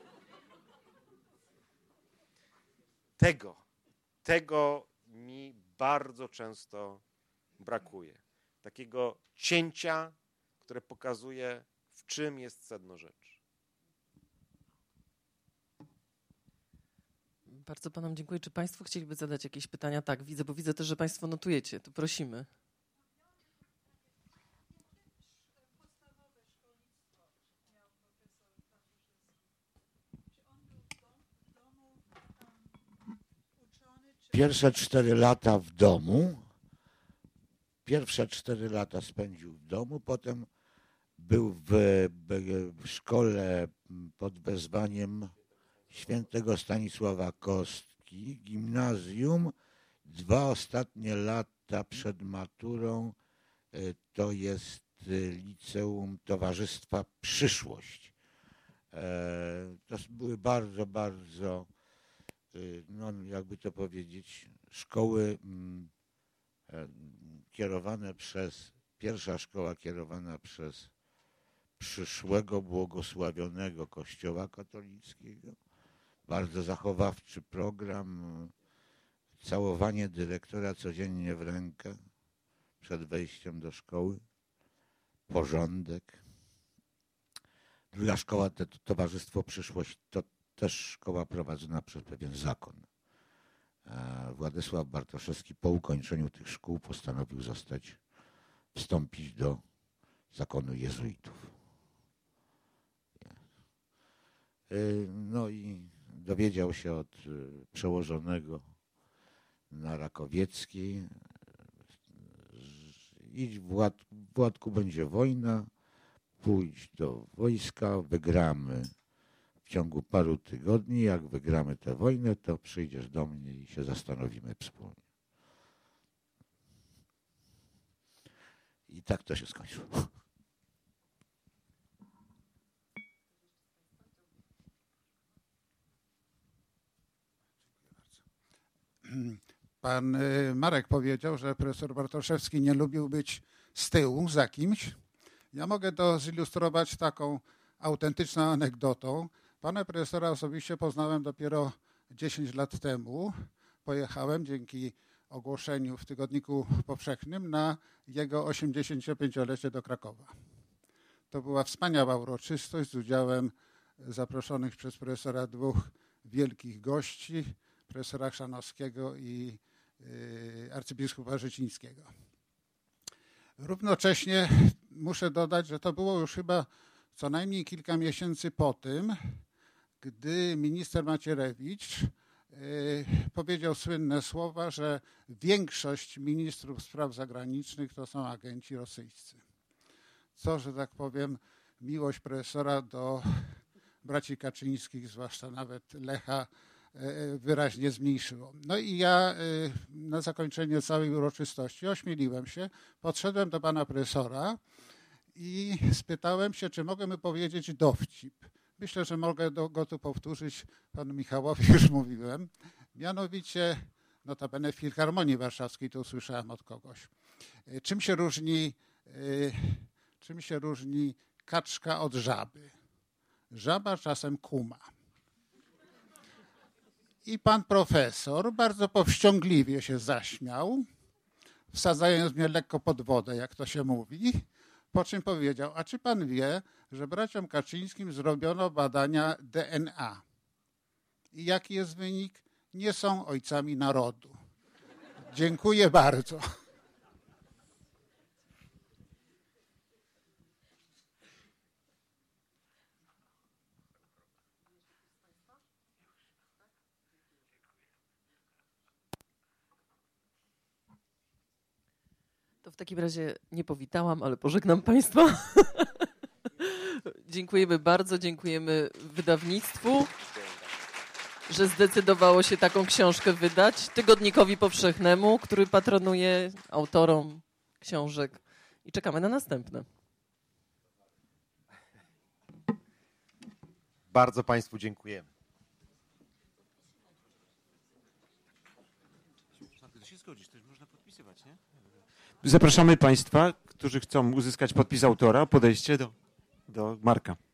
Tego mi bardzo często brakuje. Takiego cięcia, które pokazuje, w czym jest sedno rzeczy. Bardzo panom dziękuję. Czy państwo chcieliby zadać jakieś pytania? Tak, widzę, bo widzę też, że państwo notujecie. To prosimy. Pierwsze 4 lata w domu. Pierwsze 4 lata spędził w domu, potem był w szkole pod wezwaniem świętego Stanisława Kostki, gimnazjum. 2 ostatnie lata przed maturą to jest liceum Towarzystwa Przyszłość. To były bardzo, bardzo, no jakby to powiedzieć, szkoły kierowane pierwsza szkoła kierowana przez przyszłego błogosławionego Kościoła katolickiego. Bardzo zachowawczy program, całowanie dyrektora codziennie w rękę przed wejściem do szkoły, porządek. Druga szkoła, to Towarzystwo Przyszłość, to też szkoła prowadzona przez pewien zakon. Władysław Bartoszewski po ukończeniu tych szkół postanowił wstąpić do zakonu jezuitów. No i dowiedział się od przełożonego na Rakowieckiej, idź w Władku będzie wojna, pójdź do wojska, wygramy w ciągu paru tygodni, jak wygramy tę wojnę, to przyjdziesz do mnie i się zastanowimy wspólnie. I tak to się skończyło. Pan Marek powiedział, że profesor Bartoszewski nie lubił być z tyłu za kimś Ja mogę to zilustrować taką autentyczną anegdotą. Pana profesora osobiście poznałem dopiero 10 lat temu. Pojechałem dzięki ogłoszeniu w Tygodniku Powszechnym na jego 85-lecie do Krakowa. To była wspaniała uroczystość z udziałem zaproszonych przez profesora dwóch wielkich gości, profesora Chrzanowskiego i arcybiskupa Życińskiego. Równocześnie muszę dodać, że to było już chyba co najmniej kilka miesięcy po tym, gdy minister Macierewicz powiedział słynne słowa, że większość ministrów spraw zagranicznych to są agenci rosyjscy. Co, że tak powiem, miłość profesora do braci Kaczyńskich, zwłaszcza nawet Lecha, wyraźnie zmniejszyło. No i ja na zakończenie całej uroczystości ośmieliłem się, podszedłem do pana profesora i spytałem się, czy mogę mu powiedzieć dowcip. Myślę, że mogę go tu powtórzyć, panu Michałowi już mówiłem. Mianowicie, notabene w Filharmonii Warszawskiej to usłyszałem od kogoś. Czym się różni kaczka od żaby? Żaba czasem kuma. I pan profesor bardzo powściągliwie się zaśmiał, wsadzając mnie lekko pod wodę, jak to się mówi, po czym powiedział, a czy pan wie, że braciom Kaczyńskim zrobiono badania DNA? I jaki jest wynik? Nie są ojcami narodu. Dziękuję bardzo. To w takim razie nie powitałam, ale pożegnam państwa. Dziękujemy bardzo, dziękujemy wydawnictwu, że zdecydowało się taką książkę wydać. Tygodnikowi Powszechnemu, który patronuje autorom książek. I czekamy na następne. Bardzo państwu dziękujemy. To się zgodzisz, to już można podpisywać, nie? Zapraszamy państwa, którzy chcą uzyskać podpis autora, podejście do Marka.